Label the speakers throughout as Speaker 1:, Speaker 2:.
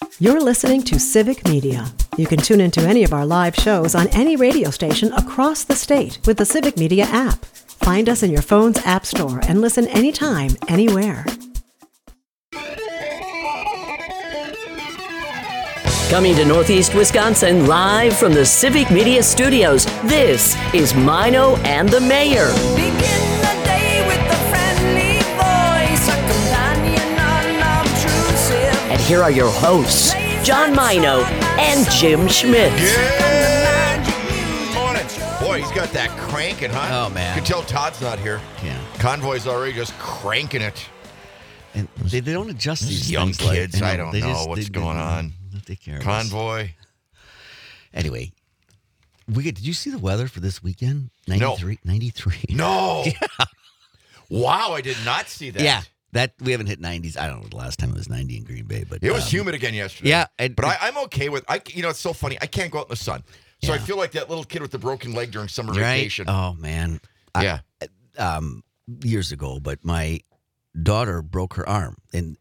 Speaker 1: You're listening to Civic Media. You can tune into any of our live shows on any radio station across the state with the Civic Media app. Find us in your phone's app store and listen anytime, anywhere.
Speaker 2: Coming to Northeast Wisconsin live from the Civic Media Studios, this is Mino and the Mayor.
Speaker 3: Begin the day with a friendly voice, a companion unobtrusive.
Speaker 2: And here are your hosts, John Mino and Jim Schmidt.
Speaker 4: Good morning. Boy, he's got that cranking, huh?
Speaker 5: Oh, man.
Speaker 4: You can tell Todd's not here.
Speaker 5: Yeah.
Speaker 4: Convoy's already just cranking it.
Speaker 5: And they don't adjust these
Speaker 4: Young
Speaker 5: things like-
Speaker 4: kids, I don't know what's
Speaker 5: they
Speaker 4: going on.
Speaker 5: They'll take care of us.
Speaker 4: Convoy.
Speaker 5: Anyway, did you see the weather for this weekend?
Speaker 4: No.
Speaker 5: 93.
Speaker 4: No. Wow, I did not see that.
Speaker 5: Yeah. That we haven't hit 90s. I don't know the last time it was 90 in Green Bay, but
Speaker 4: It was humid again yesterday.
Speaker 5: Yeah,
Speaker 4: but I'm okay with it's so funny. I can't go out in the sun. So I feel like that little kid with the broken leg during summer vacation.
Speaker 5: Oh man.
Speaker 4: Yeah.
Speaker 5: Years ago, but my daughter broke her arm in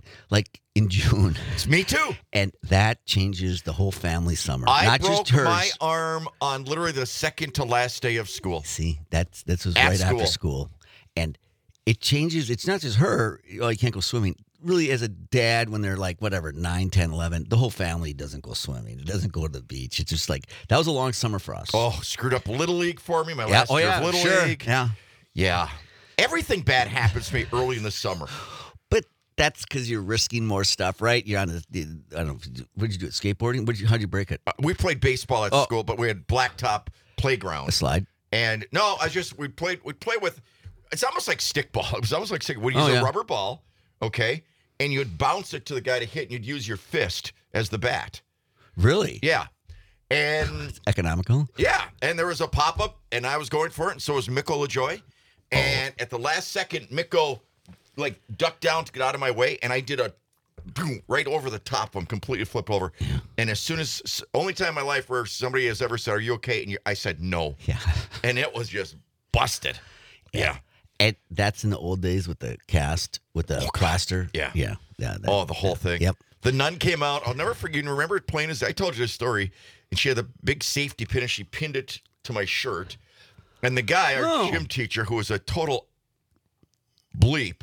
Speaker 5: June.
Speaker 4: It's me too.
Speaker 5: And that changes the whole family summer.
Speaker 4: I
Speaker 5: Not
Speaker 4: broke
Speaker 5: just hers.
Speaker 4: my arm on literally the second to last day of school.
Speaker 5: See, that was
Speaker 4: At
Speaker 5: right
Speaker 4: school.
Speaker 5: after school. And it changes. It's not just her. Oh, you can't go swimming. Really, as a dad, when they're like, 9, 10, 11, the whole family doesn't go swimming. It doesn't go to the beach. It's just like, that was a long summer for us.
Speaker 4: Oh, screwed up Little League for me. My last year of Little League.
Speaker 5: Yeah.
Speaker 4: Yeah. Everything bad happens to me early in the summer.
Speaker 5: But that's because you're risking more stuff, right? You're on I don't know, what did you do? Skateboarding? How'd you break it?
Speaker 4: We played baseball at school, but we had blacktop playground.
Speaker 5: A slide?
Speaker 4: And no, we'd play with, it's almost like stickball. It was almost like stick. We'd use a rubber ball, okay? And you'd bounce it to the guy to hit, and you'd use your fist as the bat.
Speaker 5: Really?
Speaker 4: Yeah. And
Speaker 5: economical?
Speaker 4: yeah. And there was a pop-up, and I was going for it, and so was Mikko LaJoy. And at the last second, Mikko, ducked down to get out of my way, and I did a boom right over the top of him, completely flipped over. Yeah. And as soon as, only time in my life where somebody has ever said, "Are you okay?" And I said, "No."
Speaker 5: Yeah.
Speaker 4: And it was just busted. Yeah.
Speaker 5: And that's in the old days with the cast, with the plaster.
Speaker 4: Yeah.
Speaker 5: Yeah.
Speaker 4: The whole thing.
Speaker 5: Yep.
Speaker 4: The nun came out. I'll never forget. You remember it plain as I told you this story, and she had the big safety pin, and she pinned it to my shirt. And the guy, our gym teacher, who was a total bleep,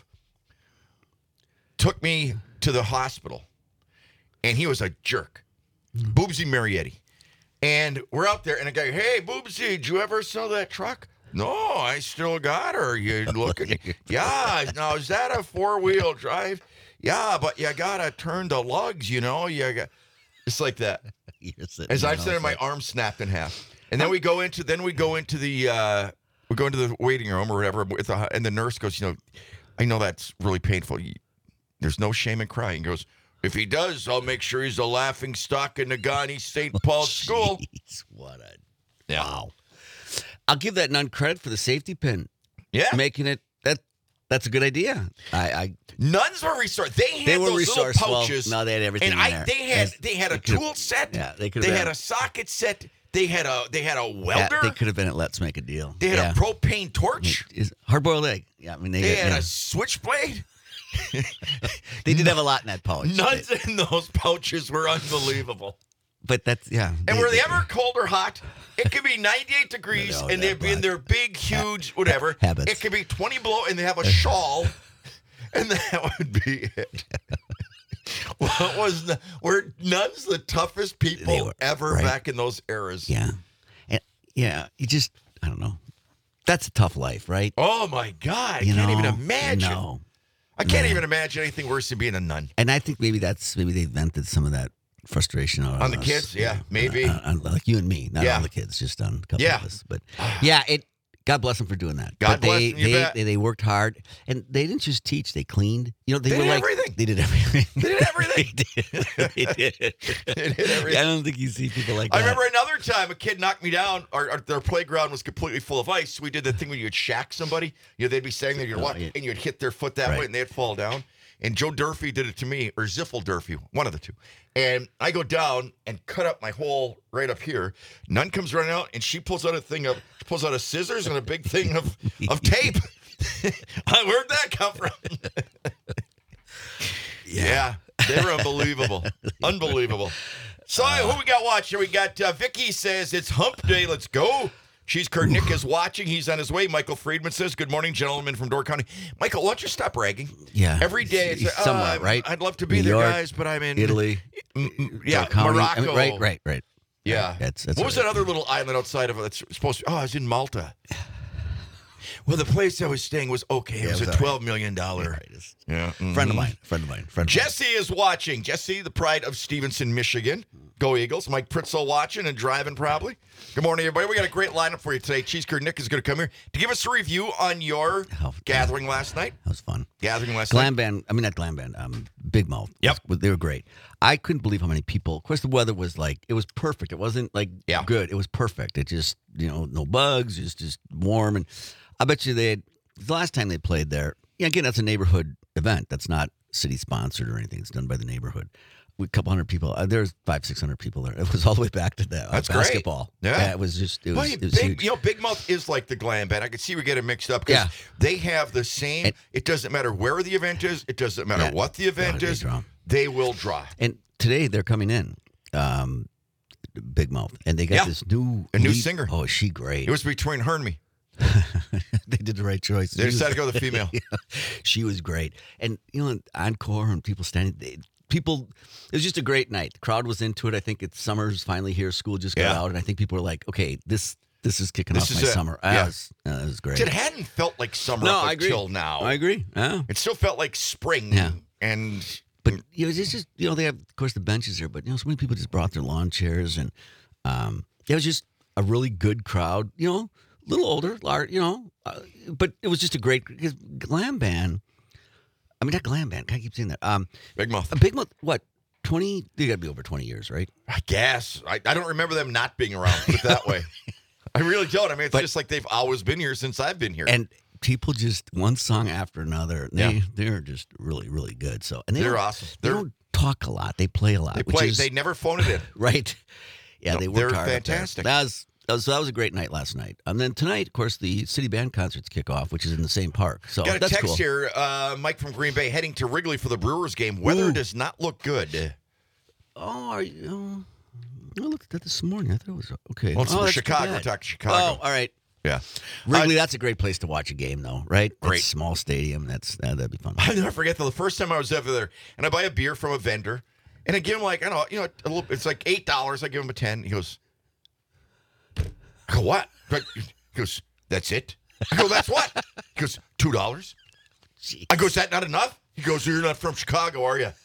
Speaker 4: took me to the hospital. And he was a jerk. Boobsy Marietti. And we're out there, and a guy, "Hey, Boobsy, did you ever sell that truck?" "No, I still got her." "You looking?" "Yeah, now is that a 4-wheel drive?" "Yeah, but you gotta turn the lugs, you know. It's like that. As I'm sitting, my arm snapped in half. And then we go into the waiting room or whatever, and the nurse goes, "I know that's really painful. There's no shame in crying." He goes, "If he does, I'll make sure he's a laughing stock in Negaunee St. Paul's school."
Speaker 5: Jeez, wow. I'll give that nun credit for the safety pin.
Speaker 4: Yeah.
Speaker 5: Making it, that's a good idea.
Speaker 4: Nuns were resourceful. They
Speaker 5: were
Speaker 4: those
Speaker 5: resourceful.
Speaker 4: little pouches.
Speaker 5: No, they had everything
Speaker 4: And
Speaker 5: in there.
Speaker 4: they had a tool set.
Speaker 5: Yeah, they
Speaker 4: had a socket set. They had a welder.
Speaker 5: They could have been at Let's Make a Deal.
Speaker 4: They had a propane torch.
Speaker 5: Hard-boiled egg. Yeah, I mean,
Speaker 4: They had a switchblade.
Speaker 5: They did have a lot in that pouch.
Speaker 4: Nuns in those pouches were unbelievable.
Speaker 5: But that's,
Speaker 4: And were they ever cold or hot? It could be 98 degrees, and they'd be in their big, huge, whatever.
Speaker 5: Habits.
Speaker 4: It could be 20 below, and they have a shawl, and that would be it. Were nuns the toughest people ever back in those eras?
Speaker 5: Yeah. And, you just, I don't know. That's a tough life, right?
Speaker 4: Oh, my God. I can't even imagine.
Speaker 5: No.
Speaker 4: I can't even imagine anything worse than being a nun.
Speaker 5: And I think maybe they vented some of that frustration on
Speaker 4: the
Speaker 5: us.
Speaker 4: kids. Yeah, maybe.
Speaker 5: Like you and me, not on the kids, just on a couple of us. But God bless them for doing that.
Speaker 4: God bless them, you bet.
Speaker 5: They worked hard, and they didn't just teach; they cleaned. They
Speaker 4: did everything.
Speaker 5: They did everything.
Speaker 4: They did everything.
Speaker 5: They did.
Speaker 4: They did everything.
Speaker 5: I don't think you see people like that.
Speaker 4: I remember another time a kid knocked me down. Their playground was completely full of ice. We did the thing where you'd shack somebody. They'd be standing there, you'd walk, and you'd hit their foot that way, and they'd fall down. And Joe Durfee did it to me, or Ziffel Durfee, one of the two. And I go down and cut up my hole right up here. Nun comes running out, and she pulls out a scissors and a big thing of tape. Where'd that come from? Yeah. They were unbelievable. Unbelievable. So who we got watching? We got Vicky says it's hump day. Let's go. She's Kurt Nick is watching. He's on his way. Michael Friedman says, good morning, gentlemen from Door County. Michael, why don't you stop bragging?
Speaker 5: Yeah.
Speaker 4: Every day it's
Speaker 5: somewhere, right?
Speaker 4: I'd love to be
Speaker 5: New
Speaker 4: there,
Speaker 5: York,
Speaker 4: guys, but I'm in
Speaker 5: Italy.
Speaker 4: Yeah,
Speaker 5: Door County.
Speaker 4: Morocco.
Speaker 5: I mean, right.
Speaker 4: Yeah.
Speaker 5: That's
Speaker 4: what was
Speaker 5: right.
Speaker 4: that other little island outside of it that's supposed to? Oh, I was in Malta. Well, the place I was staying was okay. It was a $12 million. Yeah.
Speaker 5: Friend of mine.
Speaker 4: Jesse is watching. Jesse, the pride of Stevenson, Michigan. Go Eagles. Mike Pritzel watching and driving probably. Good morning, everybody. We got a great lineup for you today. Cheese Curd Nick is going to come here to give us a review on your gathering last night.
Speaker 5: That was fun.
Speaker 4: Gathering last night.
Speaker 5: Not Glam Band. Big Mouth.
Speaker 4: Yep.
Speaker 5: They were great. I couldn't believe how many people. Of course, the weather was it was perfect. It wasn't good. It was perfect. It just, no bugs, just warm. And I bet you the last time they played there, again, that's a neighborhood event. That's not city sponsored or anything. It's done by the neighborhood. A couple hundred people. There's 500-600 people there. It was all the way back to that.
Speaker 4: That's
Speaker 5: basketball.
Speaker 4: Great. Yeah.
Speaker 5: It was just, it was
Speaker 4: big,
Speaker 5: huge.
Speaker 4: Big Mouth is like the Glam Band. I could see we get it mixed up because they have the same. It doesn't matter where the event is. It doesn't matter what the event is. They will draw.
Speaker 5: And today they're coming in, Big Mouth, and they got this new
Speaker 4: singer.
Speaker 5: Oh, is she great?
Speaker 4: It was between her and me.
Speaker 5: They did the right choice.
Speaker 4: They decided to go with the female.
Speaker 5: She was great. And, encore and people standing. It was just a great night. The crowd was into it. I think it's summer's finally here. School just got out. And I think people were like, okay, this is kicking off my summer.
Speaker 4: Yeah.
Speaker 5: It was great.
Speaker 4: It hadn't felt like summer until now.
Speaker 5: I agree. Yeah.
Speaker 4: It still felt like spring.
Speaker 5: Yeah.
Speaker 4: And
Speaker 5: but it's just they have, of course, the benches there, but so many people just brought their lawn chairs, and it was just a really good crowd. A little older, large, but it was just a great because Glam Band. I mean, not Glam Band. I keep saying that.
Speaker 4: Big Mouth.
Speaker 5: Big Mouth. What? 20? They got to be over 20 years, right?
Speaker 4: I guess. I don't remember them not being around. Put it that way. I really don't. I mean, it's just like they've always been here since I've been here.
Speaker 5: And people just one song after another. They're just really, really good. So and
Speaker 4: they're awesome.
Speaker 5: They don't talk a lot. They play a lot.
Speaker 4: They never phone it in.
Speaker 5: Right. Yeah, they work hard.
Speaker 4: They're fantastic.
Speaker 5: So that was a great night last night. And then tonight, of course, the City Band concerts kick off, which is in the same park. So
Speaker 4: got a
Speaker 5: that's
Speaker 4: text
Speaker 5: cool.
Speaker 4: here, Mike from Green Bay, heading to Wrigley for the Brewers game. Weather does not look good.
Speaker 5: Oh, are you? I looked at that this morning. I thought it was okay.
Speaker 4: Well, it's Chicago.
Speaker 5: We're
Speaker 4: talking Chicago.
Speaker 5: Oh, all right.
Speaker 4: Yeah.
Speaker 5: Wrigley, that's a great place to watch a game, though, right?
Speaker 4: Great.
Speaker 5: It's a small stadium. That'd be fun.
Speaker 4: I'll never forget the first time I was ever there, and I buy a beer from a vendor, and I give him it's like $8. I give him a 10. He goes, I go, what? He goes, that's it? I go, that's what? He goes, $2.
Speaker 5: Jeez.
Speaker 4: I go, is that not enough? He goes, you're not from Chicago, are you?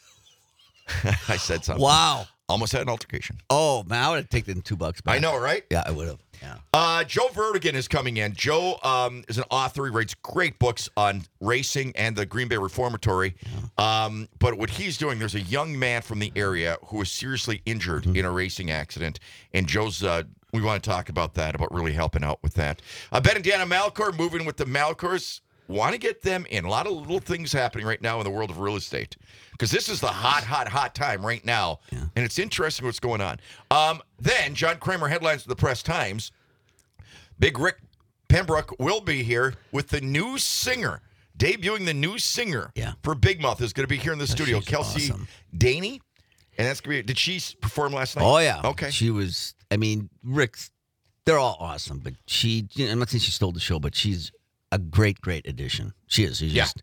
Speaker 4: I said something.
Speaker 5: Wow.
Speaker 4: Almost had an altercation.
Speaker 5: Oh, man, I would have taken $2 back.
Speaker 4: I know, right?
Speaker 5: Yeah, I would have. Yeah.
Speaker 4: Joe Vertigan is coming in. Joe is an author. He writes great books on racing and the Green Bay Reformatory. Yeah. But what he's doing, there's a young man from the area who was seriously injured in a racing accident. And Joe's, we want to talk about that, about really helping out with that. Ben and Deanna Malcor moving with the Malcors. Want to get them in. A lot of little things happening right now in the world of real estate. Because this is the hot time right now. Yeah. And it's interesting what's going on. Then, John Kramer, headlines of the Press Times. Big Rick Pembroke will be here with the new singer. Debuting the new singer for Big Mouth is going to be here in the studio. Kelsey Daney. And that's going to be, did she perform last night?
Speaker 5: Oh, yeah.
Speaker 4: Okay.
Speaker 5: She was, Rick's, they're all awesome. But I'm not saying she stole the show, but she's a great addition. She is. She's just,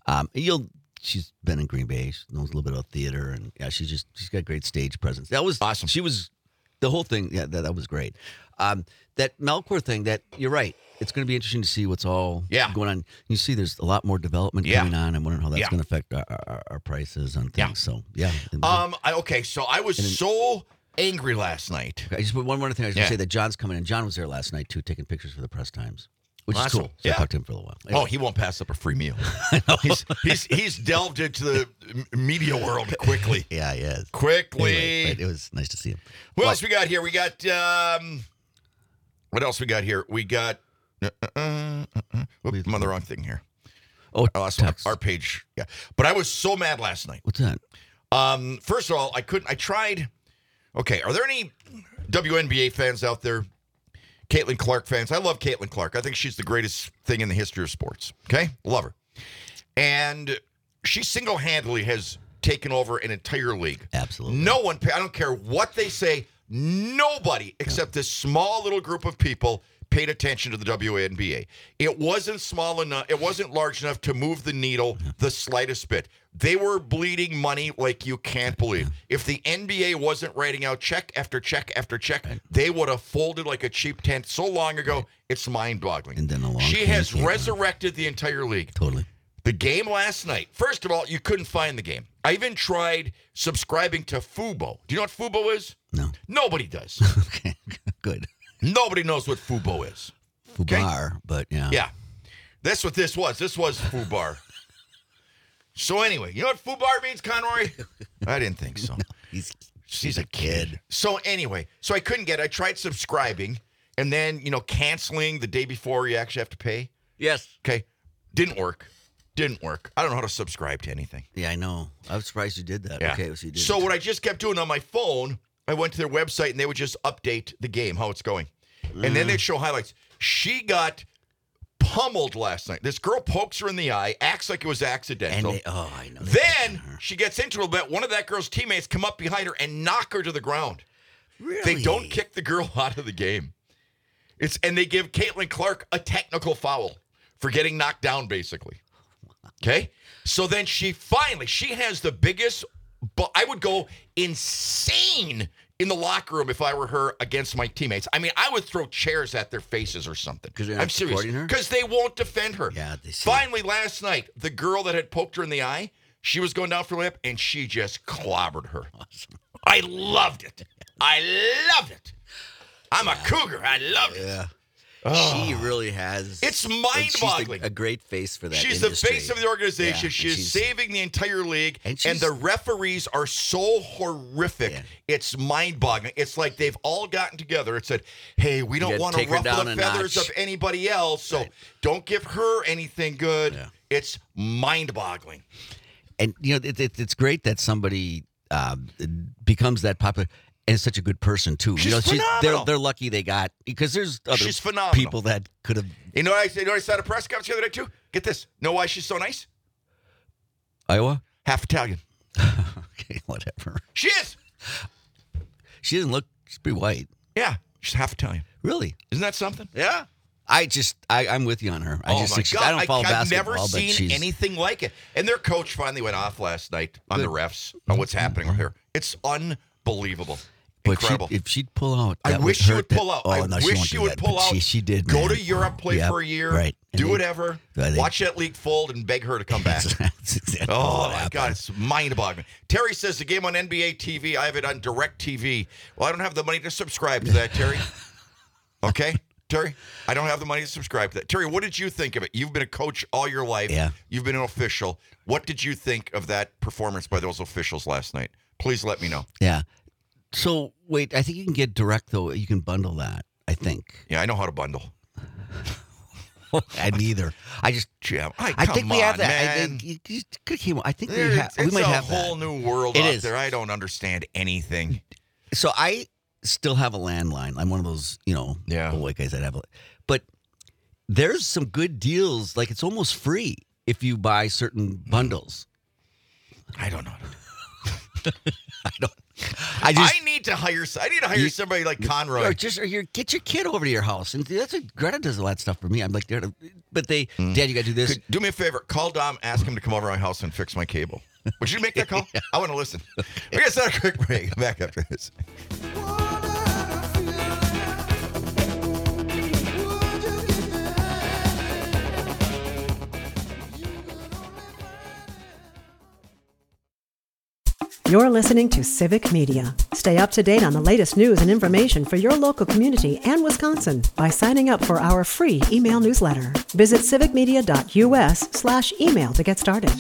Speaker 5: she's been in Green Bay. She knows a little bit about theater, and she's got great stage presence. That was
Speaker 4: awesome.
Speaker 5: She was the whole thing. Yeah, that was great. That Melkor thing. That you're right. It's going to be interesting to see what's all going on. You see, there's a lot more development going on. I'm wondering how that's going to affect our prices on things. Yeah. So
Speaker 4: okay. So I was so angry last night.
Speaker 5: I just put one more thing. I was going to say that John's coming in. John was there last night too, taking pictures for the Press Times. Which is cool. So I talked to him for a little while. Anyway.
Speaker 4: Oh, he won't pass up a free meal. He's delved into the media world quickly.
Speaker 5: Yeah, he is.
Speaker 4: Quickly.
Speaker 5: Anyway, it was nice to see him.
Speaker 4: What else we got here? We got, what else we got here? We got, I'm on the wrong thing here.
Speaker 5: Oh,
Speaker 4: our page. Yeah. But I was so mad last night.
Speaker 5: What's that?
Speaker 4: First of all, I tried. Okay. Are there any WNBA fans out there? Caitlin Clark fans. I love Caitlin Clark. I think she's the greatest thing in the history of sports. Okay? Love her. And she single-handedly has taken over an entire league.
Speaker 5: Absolutely.
Speaker 4: No one, I don't care what they say, nobody except this small little group of people paid attention to the WNBA. It wasn't small enough, it wasn't large enough to move the needle the slightest bit. They were bleeding money like you can't believe. If the NBA wasn't writing out check after check after check, they would have folded like a cheap tent so long ago, it's mind-boggling.
Speaker 5: And then along
Speaker 4: she
Speaker 5: came
Speaker 4: has
Speaker 5: Caitlin.
Speaker 4: resurrected the entire league.
Speaker 5: Totally.
Speaker 4: The game last night, first of all, you couldn't find the game. I even tried subscribing to Fubo. Do you know what Fubo is?
Speaker 5: No.
Speaker 4: Nobody does.
Speaker 5: Okay, good.
Speaker 4: Nobody knows what Fubo is.
Speaker 5: Fubar, but yeah.
Speaker 4: Yeah. That's what this was. This was Fubar. So anyway, you know what Fubar means, Conroy? I didn't think so.
Speaker 5: She's a kid.
Speaker 4: So anyway, so I couldn't get it. I tried subscribing and then, canceling the day before you actually have to pay.
Speaker 5: Yes.
Speaker 4: Okay. Didn't work. I don't know how to subscribe to anything.
Speaker 5: Yeah, I know. I was surprised you did that.
Speaker 4: Yeah.
Speaker 5: Okay, so you did.
Speaker 4: So what I just kept doing on my phone, I went to their website and they would just update the game, how it's going. And then they'd show highlights. She got pummeled last night. This girl pokes her in the eye, acts like it was accidental.
Speaker 5: I know.
Speaker 4: Then she gets into it a bit. One of that girl's teammates come up behind her and knock her to the ground.
Speaker 5: Really?
Speaker 4: They don't kick the girl out of the game. And they give Caitlin Clark a technical foul for getting knocked down, basically. Okay? So then she has the biggest, but I would go insane in the locker room if I were her against my teammates. I mean, I would throw chairs at their faces or something.
Speaker 5: 'Cause they're not
Speaker 4: I'm serious.
Speaker 5: supporting her?
Speaker 4: Because they won't defend her.
Speaker 5: Yeah, they see.
Speaker 4: Finally, last night, the girl that had poked her in the eye, she was going down for a lip, and she just clobbered her.
Speaker 5: Awesome.
Speaker 4: I loved it. I'm a cougar. I loved it.
Speaker 5: Yeah.
Speaker 4: Oh.
Speaker 5: She really has.
Speaker 4: It's
Speaker 5: and
Speaker 4: mind-boggling.
Speaker 5: She's a great face for that
Speaker 4: She's
Speaker 5: industry.
Speaker 4: the face of the organization.
Speaker 5: Yeah, and
Speaker 4: she's saving the entire league.
Speaker 5: and
Speaker 4: And the referees are so horrific.
Speaker 5: Yeah.
Speaker 4: It's mind-boggling. It's like they've all gotten together and said, hey, we don't
Speaker 5: gotta
Speaker 4: want to
Speaker 5: take her
Speaker 4: ruffle
Speaker 5: down
Speaker 4: the
Speaker 5: a
Speaker 4: feathers
Speaker 5: notch.
Speaker 4: of anybody else, so don't give her anything good.
Speaker 5: Yeah.
Speaker 4: It's mind-boggling.
Speaker 5: And it's great that somebody becomes that popular and is such a good person too.
Speaker 4: She's phenomenal.
Speaker 5: They're lucky they got, because there's other
Speaker 4: She's phenomenal.
Speaker 5: people that could have.
Speaker 4: You know what I saw at a press conference the other day, too? Get this. Know why she's so nice?
Speaker 5: Iowa.
Speaker 4: Half Italian.
Speaker 5: Okay, whatever.
Speaker 4: She is.
Speaker 5: She doesn't look. She's pretty white.
Speaker 4: Yeah, she's half Italian.
Speaker 5: Really?
Speaker 4: Isn't that something?
Speaker 5: Yeah. I'm with you on her. I
Speaker 4: Oh my God!
Speaker 5: I don't follow
Speaker 4: I've
Speaker 5: basketball,
Speaker 4: never
Speaker 5: but
Speaker 4: seen
Speaker 5: she's
Speaker 4: anything like it. And their coach finally went off last night on the refs on what's happening with her. It's unbelievable,
Speaker 5: But
Speaker 4: incredible.
Speaker 5: if she'd pull out,
Speaker 4: I
Speaker 5: that
Speaker 4: wish
Speaker 5: would
Speaker 4: she
Speaker 5: hurt
Speaker 4: would
Speaker 5: that-
Speaker 4: pull out.
Speaker 5: Oh,
Speaker 4: I
Speaker 5: no, she
Speaker 4: wish
Speaker 5: won't
Speaker 4: she
Speaker 5: do
Speaker 4: would
Speaker 5: that,
Speaker 4: pull
Speaker 5: but
Speaker 4: out.
Speaker 5: She did.
Speaker 4: Go
Speaker 5: man.
Speaker 4: to Europe, play
Speaker 5: Yep,
Speaker 4: for a year,
Speaker 5: right? And
Speaker 4: do
Speaker 5: they-
Speaker 4: whatever.
Speaker 5: I think-
Speaker 4: Watch that league fold and beg her to come back.
Speaker 5: That's exactly
Speaker 4: Oh,
Speaker 5: what
Speaker 4: my
Speaker 5: happened.
Speaker 4: God, it's mind-boggling. Terry says the game on NBA TV, I have it on DirecTV. Well, I don't have the money to subscribe to that, Terry. Okay, Terry? I don't have the money to subscribe to that. Terry, what did you think of it? You've been a coach all your life.
Speaker 5: Yeah.
Speaker 4: You've been an official. What did you think of that performance by those officials last night? Please let me know.
Speaker 5: Yeah. So wait, I think you can get direct though. You can bundle that. I think.
Speaker 4: Yeah, I know how to bundle.
Speaker 5: I neither. I just.
Speaker 4: Jim,
Speaker 5: I
Speaker 4: come
Speaker 5: think we have
Speaker 4: on,
Speaker 5: that.
Speaker 4: man.
Speaker 5: I think we
Speaker 4: It's
Speaker 5: have. We might
Speaker 4: a
Speaker 5: have
Speaker 4: whole
Speaker 5: that.
Speaker 4: new world
Speaker 5: It
Speaker 4: out
Speaker 5: is.
Speaker 4: there. I don't understand anything.
Speaker 5: So I still have a landline. I'm one of those,
Speaker 4: Yeah.
Speaker 5: old white guys that have a. But there's some good deals. Like it's almost free if you buy certain bundles.
Speaker 4: I don't know.
Speaker 5: I just.
Speaker 4: I need to hire somebody like Conroy.
Speaker 5: Or get your kid over to your house, and that's what Greta does a lot of stuff for me. I'm like, Dad, you got to do this.
Speaker 4: Do me a favor. Call Dom. Ask him to come over to my house and fix my cable. Would you make that call? I want to listen. We're going to start a quick break. Back after this.
Speaker 1: You're listening to Civic Media. Stay up to date on the latest news and information for your local community and Wisconsin by signing up for our free email newsletter. Visit civicmedia.us/email to get started.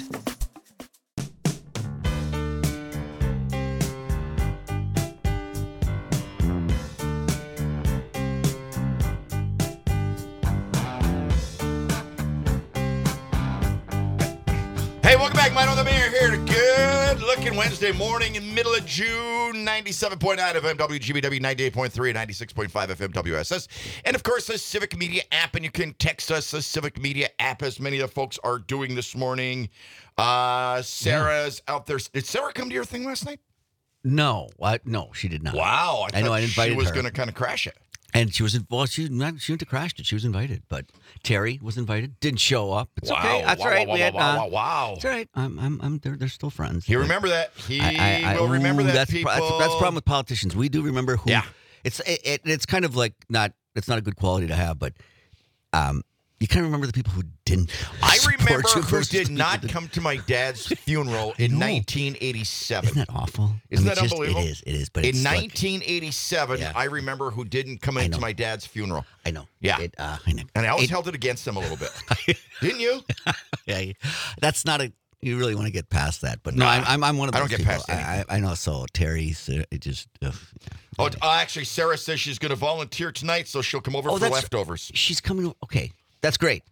Speaker 4: Hey, welcome back. Mike Mino, the mayor here. Good looking Wednesday morning in the middle of June. 97.9 FM WGBW, 98.3, 96.5 FM WSS. And of course, the Civic Media app. And you can text us the Civic Media app, as many of the folks are doing this morning. Sarah's out there. Did Sarah come to your thing last night?
Speaker 5: No, no, she did not.
Speaker 4: Wow.
Speaker 5: I know, I invited
Speaker 4: she was
Speaker 5: her.
Speaker 4: going to kind of crash it.
Speaker 5: And she was she went to crash it. She was invited, but Terry was invited. Didn't show up. It's okay. That's all right.
Speaker 4: Wow.
Speaker 5: It's all right. I'm. They're still friends.
Speaker 4: He remember that. He will remember that.
Speaker 5: That's
Speaker 4: people.
Speaker 5: that's the problem with politicians. We do remember who.
Speaker 4: Yeah.
Speaker 5: It's kind of like not. It's not a good quality to have, but you kind of remember the people who didn't.
Speaker 4: I remember
Speaker 5: support you
Speaker 4: who
Speaker 5: versus
Speaker 4: did
Speaker 5: the
Speaker 4: not
Speaker 5: people that-
Speaker 4: come to my dad's funeral in 1987.
Speaker 5: Isn't that awful?
Speaker 4: Isn't that unbelievable?
Speaker 5: It is. But
Speaker 4: in
Speaker 5: it's like-
Speaker 4: 1987,
Speaker 5: Yeah.
Speaker 4: I remember who didn't come
Speaker 5: I
Speaker 4: into
Speaker 5: know.
Speaker 4: my dad's funeral.
Speaker 5: I know.
Speaker 4: Yeah.
Speaker 5: I know.
Speaker 4: And I always held it against him a little bit. Didn't you?
Speaker 5: Yeah, that's not a. You really want to get past that, but no,
Speaker 4: No,
Speaker 5: I'm one of those
Speaker 4: I don't get
Speaker 5: people.
Speaker 4: past anything.
Speaker 5: I know. So Terry's it just.
Speaker 4: Oh, actually, Sarah says she's going to volunteer tonight, so she'll come over for
Speaker 5: that's-
Speaker 4: leftovers.
Speaker 5: She's coming. Okay, that's great.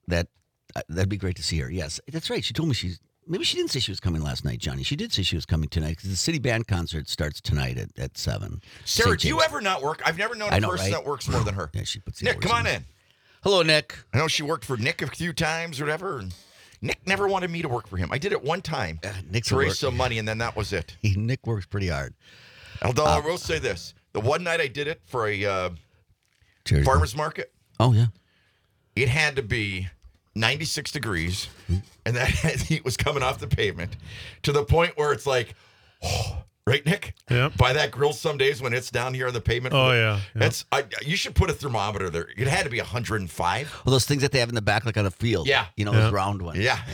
Speaker 5: That'd be great to see her. Yes, that's right. She told me maybe she didn't say she was coming last night, Johnny. She did say she was coming tonight because the city band concert starts tonight at 7.
Speaker 4: Sarah,
Speaker 5: St.
Speaker 4: do you
Speaker 5: James.
Speaker 4: ever not work? I've never known
Speaker 5: I
Speaker 4: a
Speaker 5: know,
Speaker 4: person
Speaker 5: right?
Speaker 4: that works more than her.
Speaker 5: Yeah, she puts the
Speaker 4: Nick,
Speaker 5: hours
Speaker 4: come on in.
Speaker 5: Hello, Nick.
Speaker 4: I know she worked for Nick a few times or whatever. And Nick never wanted me to work for him. I did it one time
Speaker 5: Nick's
Speaker 4: to
Speaker 5: a
Speaker 4: raise
Speaker 5: work-
Speaker 4: some money, and then that was it.
Speaker 5: Nick works pretty hard.
Speaker 4: Although I will say this. The one night I did it for a
Speaker 5: Cheers.
Speaker 4: farmer's market,
Speaker 5: Oh yeah.
Speaker 4: it had to be 96 degrees, and that heat was coming off the pavement to the point where it's like, right, Nick?
Speaker 6: Yep.
Speaker 4: By that grill some days when it's down here on the pavement.
Speaker 6: Oh, yeah.
Speaker 4: It's you should put a thermometer there. It had to be 105.
Speaker 5: Well, those things that they have in the back, like on a field.
Speaker 4: Yeah.
Speaker 5: You know,
Speaker 6: Yeah.
Speaker 5: those round ones.
Speaker 4: Yeah.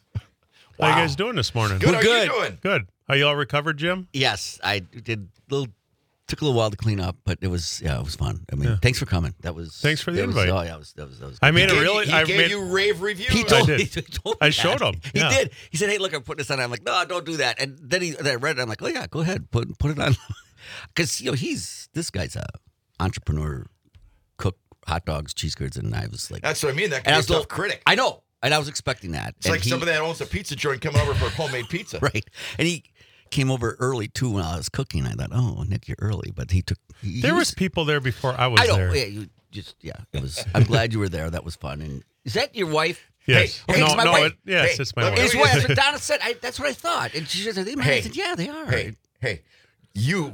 Speaker 6: How you guys doing this morning?
Speaker 4: Good. How
Speaker 5: good.
Speaker 4: you doing?
Speaker 6: Good. Are you all recovered, Jim?
Speaker 5: Yes, I did. Took a little while to clean up, but it was fun. I mean, thanks for coming.
Speaker 6: Thanks for the
Speaker 5: that was-
Speaker 6: invite.
Speaker 5: Oh yeah, that was good.
Speaker 6: I made a
Speaker 4: He
Speaker 6: really.
Speaker 4: He
Speaker 6: I
Speaker 4: gave
Speaker 6: made.
Speaker 4: you rave reviews.
Speaker 5: He told,
Speaker 6: did.
Speaker 5: he told me
Speaker 6: I
Speaker 5: that.
Speaker 6: showed him,
Speaker 5: He
Speaker 6: yeah.
Speaker 5: did. He said, "Hey, look, I'm putting this on." I'm like, "No, don't do that." And then I read it. I'm like, "Oh yeah, go ahead, put it on," because this guy's a entrepreneur, cook hot dogs, cheese curds, and I was like,
Speaker 4: That's what I mean. That
Speaker 5: and
Speaker 4: could
Speaker 5: I
Speaker 4: be a
Speaker 5: was
Speaker 4: tough critic.
Speaker 5: I know, and I was expecting that.
Speaker 4: It's like somebody that owns a pizza joint coming over for homemade pizza.
Speaker 5: right, and he came over early too when I was cooking. I thought, "Oh, Nick, you're early," but he took.
Speaker 6: There was people there before I was
Speaker 5: I know.
Speaker 6: there.
Speaker 5: Yeah, it was. I'm glad you were there. That was fun. And is that your wife?
Speaker 6: Yes.
Speaker 4: Hey,
Speaker 5: it's
Speaker 6: no,
Speaker 5: my
Speaker 6: no.
Speaker 5: wife.
Speaker 6: Yes,
Speaker 4: Hey,
Speaker 6: it's my
Speaker 4: let me-
Speaker 6: wife.
Speaker 5: His wife. That's what Donna said. That's what I thought. And she said, "Are they married?" I said, "Yeah, they are."
Speaker 4: Hey, you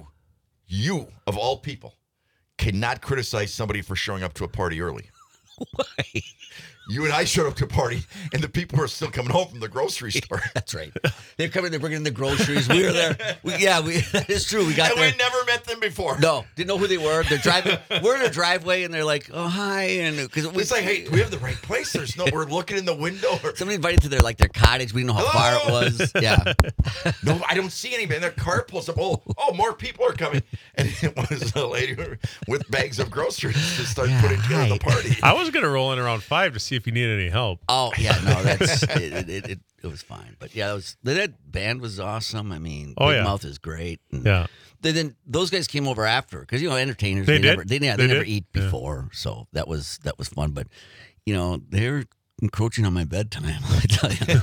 Speaker 4: of all people cannot criticize somebody for showing up to a party early.
Speaker 5: Why?
Speaker 4: You and I showed up to a party, and the people were still coming home from the grocery store.
Speaker 5: That's right. They're coming. They're bringing in the groceries. We were there. That is true. We got
Speaker 4: And
Speaker 5: there.
Speaker 4: we never met them before.
Speaker 5: No, didn't know who they were. They're driving. We're in a driveway, and they're like, "Oh, hi," and because
Speaker 4: It's like, hey, do we have the right place? We're looking in the window.
Speaker 5: somebody invited to their cottage. We didn't know how far it
Speaker 4: Hello?
Speaker 5: was. Yeah.
Speaker 4: No, I don't see anybody. And their car pulls up. Oh, more people are coming. And it was a lady with bags of groceries to start
Speaker 5: Yeah,
Speaker 4: putting together the
Speaker 5: hi.
Speaker 4: party.
Speaker 6: I was gonna roll in around 5 to see if you need any help.
Speaker 5: Oh yeah, no, that's it was fine. But yeah, that band was awesome. I mean,
Speaker 6: Oh,
Speaker 5: Big
Speaker 6: yeah.
Speaker 5: Mouth is great. And
Speaker 6: Yeah.
Speaker 5: Then those guys came over after because entertainers
Speaker 6: They did?
Speaker 5: never they
Speaker 6: They
Speaker 5: never
Speaker 6: did?
Speaker 5: eat
Speaker 6: Yeah.
Speaker 5: before, so that was fun. But they're encroaching on my bedtime. I tell you,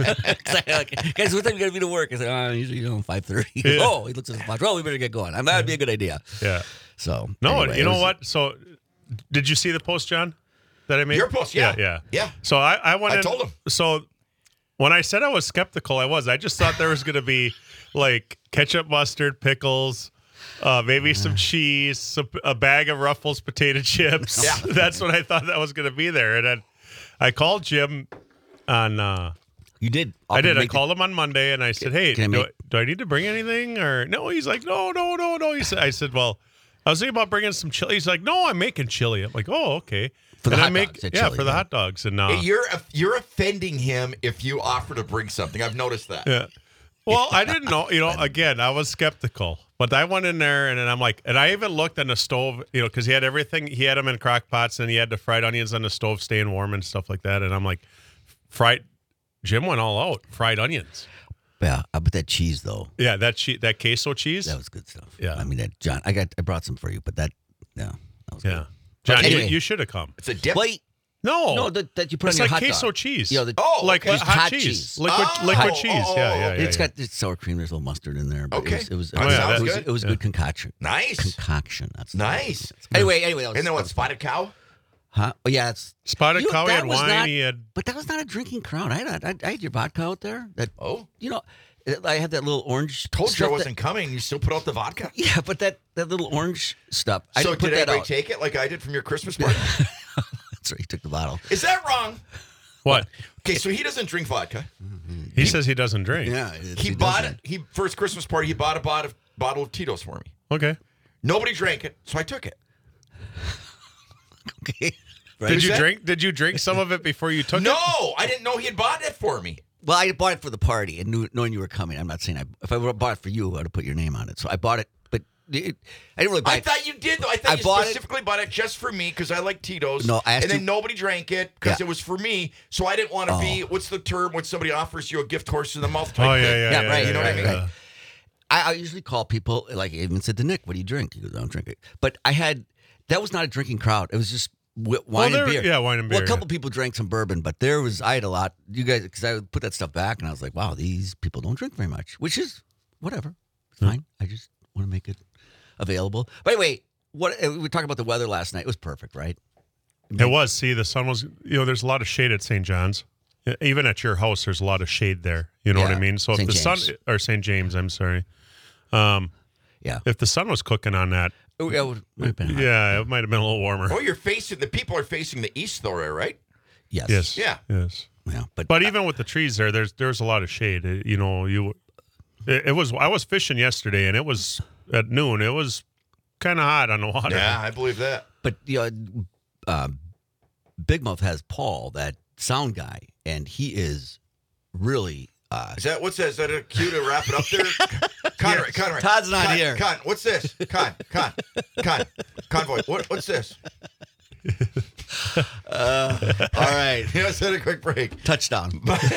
Speaker 5: guys, what time you gotta be to work? I said, usually 5:30.
Speaker 6: Yeah.
Speaker 5: Oh, he looks at his watch. Oh, we better get going. That'd be a good idea.
Speaker 6: Yeah.
Speaker 5: So
Speaker 6: No,
Speaker 5: anyway,
Speaker 6: you
Speaker 5: it
Speaker 6: know
Speaker 5: was-
Speaker 6: what? So, did you see the post, John, that I made?
Speaker 4: Your post, yeah.
Speaker 6: Yeah.
Speaker 4: Yeah.
Speaker 6: So I went
Speaker 4: I
Speaker 6: in.
Speaker 4: told him.
Speaker 6: So when I said I was skeptical, I just thought there was going to be like ketchup, mustard, pickles, maybe some cheese, a bag of Ruffles potato chips.
Speaker 4: Yeah.
Speaker 6: That's what I thought that was going to be there. And then I called Jim on.
Speaker 5: You did.
Speaker 6: I did. I
Speaker 5: Make the-
Speaker 6: called him on Monday and I said, "Hey,
Speaker 5: Can I make-
Speaker 6: do I need to bring anything?" Or no? He's like, "No." I said, "Well, I was thinking about bringing some chili." He's like, "No, I'm making chili." I'm like, "Oh, okay."
Speaker 5: For the
Speaker 6: And I
Speaker 5: hot
Speaker 6: make
Speaker 5: dogs, at
Speaker 6: yeah
Speaker 5: chili,
Speaker 6: for the
Speaker 5: yeah.
Speaker 6: hot dogs and
Speaker 4: You're offending him if you offer to bring something. I've noticed that.
Speaker 6: yeah. Well, I didn't know. Again, I was skeptical, but I went in there and then I'm like, and I even looked on the stove, because he had everything. He had them in crock pots and he had the fried onions on the stove staying warm and stuff like that. And I'm like, Jim went all out, fried onions.
Speaker 5: Yeah, but that cheese though.
Speaker 6: Yeah, that queso cheese.
Speaker 5: That was good stuff.
Speaker 6: Yeah.
Speaker 5: I mean, that John, I brought some for you, but that was
Speaker 6: yeah.
Speaker 5: good.
Speaker 6: John,
Speaker 5: Anyway.
Speaker 6: you should have come.
Speaker 4: It's a dip.
Speaker 5: Wait, No, that you put
Speaker 6: It's
Speaker 5: on your
Speaker 6: like
Speaker 5: hot
Speaker 6: queso
Speaker 5: dog.
Speaker 6: cheese.
Speaker 5: You know,
Speaker 6: like
Speaker 5: just
Speaker 6: hot cheese. Liquid cheese. Yeah.
Speaker 5: It's got sour cream. There's a little mustard in there. But
Speaker 4: Okay.
Speaker 5: It was
Speaker 4: Oh, yeah, sounds good.
Speaker 5: It was a good concoction.
Speaker 4: Nice.
Speaker 5: Concoction. That's
Speaker 4: Nice.
Speaker 5: Anyway. That was,
Speaker 4: And then what? Spotted cow?
Speaker 5: Huh? Oh yeah, it's
Speaker 6: Spotted cow, he
Speaker 5: that
Speaker 6: had
Speaker 5: was
Speaker 6: wine,
Speaker 5: not-
Speaker 6: he had...
Speaker 5: But that was not a drinking crowd. I had your vodka out there.
Speaker 4: Oh.
Speaker 5: I had that little orange.
Speaker 4: Told you
Speaker 5: stuff
Speaker 4: I wasn't coming. You still put out the vodka?
Speaker 5: Yeah, but that little orange stuff. I
Speaker 4: So
Speaker 5: didn't put
Speaker 4: did
Speaker 5: that
Speaker 4: anybody
Speaker 5: out.
Speaker 4: take it like I did from your Christmas party?
Speaker 5: That's right. He took the bottle.
Speaker 4: Is that wrong?
Speaker 6: What?
Speaker 4: Okay, so he doesn't drink vodka.
Speaker 6: He says he doesn't drink.
Speaker 5: Yeah,
Speaker 4: He bought it. For his Christmas party, he bought a bottle of Tito's for me.
Speaker 6: Okay.
Speaker 4: Nobody drank it, so I took it.
Speaker 5: Okay. Right.
Speaker 6: Did you drink some of it before you took it?
Speaker 4: No, I didn't know he had bought it for me.
Speaker 5: Well, I bought it for the party and knowing you were coming. I'm not saying if I bought it for you, I would have put your name on it. So I bought it, but I didn't really buy
Speaker 4: I
Speaker 5: it.
Speaker 4: thought you did, though. I
Speaker 5: I
Speaker 4: thought you
Speaker 5: bought it-
Speaker 4: specifically bought it just for me because I like Tito's.
Speaker 5: No, I asked
Speaker 4: and then
Speaker 5: you-
Speaker 4: nobody drank it because
Speaker 5: Yeah.
Speaker 4: it was for me. So I didn't want to be, what's the term when somebody offers you a gift horse in the mouth type
Speaker 6: Oh,
Speaker 4: thing?
Speaker 6: yeah.
Speaker 5: right,
Speaker 4: you know what I mean?
Speaker 5: right. I usually call people, like I even said to Nick, what do you drink? He goes, I don't drink it. But that was not a drinking crowd. It was just wine and beer.
Speaker 6: Yeah, wine and beer.
Speaker 5: Well, a couple people drank some bourbon, but I had a lot. You guys, because I would put that stuff back and I was like, wow, these people don't drink very much, which is whatever. It's fine. I just want to make it available. But anyway, we were talking about the weather last night. It was perfect, right?
Speaker 6: It was. See, the sun was, there's a lot of shade at St. John's. Even at your house, there's a lot of shade there. You know what I
Speaker 5: Yeah.
Speaker 6: mean? So if
Speaker 5: St.
Speaker 6: the sun,
Speaker 5: James.
Speaker 6: or St. James, I'm sorry.
Speaker 5: Yeah.
Speaker 6: If the sun was cooking on that,
Speaker 5: Oh, yeah, it might have been hot.
Speaker 6: yeah, it might have been a little warmer.
Speaker 4: Oh, the people are facing the east, though, right?
Speaker 5: Yes.
Speaker 6: Yes.
Speaker 4: Yeah.
Speaker 6: Yes.
Speaker 5: Yeah.
Speaker 6: But even with the trees there's a lot of shade. It was. I was fishing yesterday, and it was at noon. It was kind of hot on the water.
Speaker 4: Yeah, I believe that.
Speaker 5: But Big Mouth has Paul, that sound guy, and he is really.
Speaker 4: What's that? Is that a cue to wrap it up there? Conrad.
Speaker 5: Todd's not here.
Speaker 4: What's this? Convoy. What's this?
Speaker 5: All right.
Speaker 4: Let's hit a quick break.
Speaker 5: Touchdown.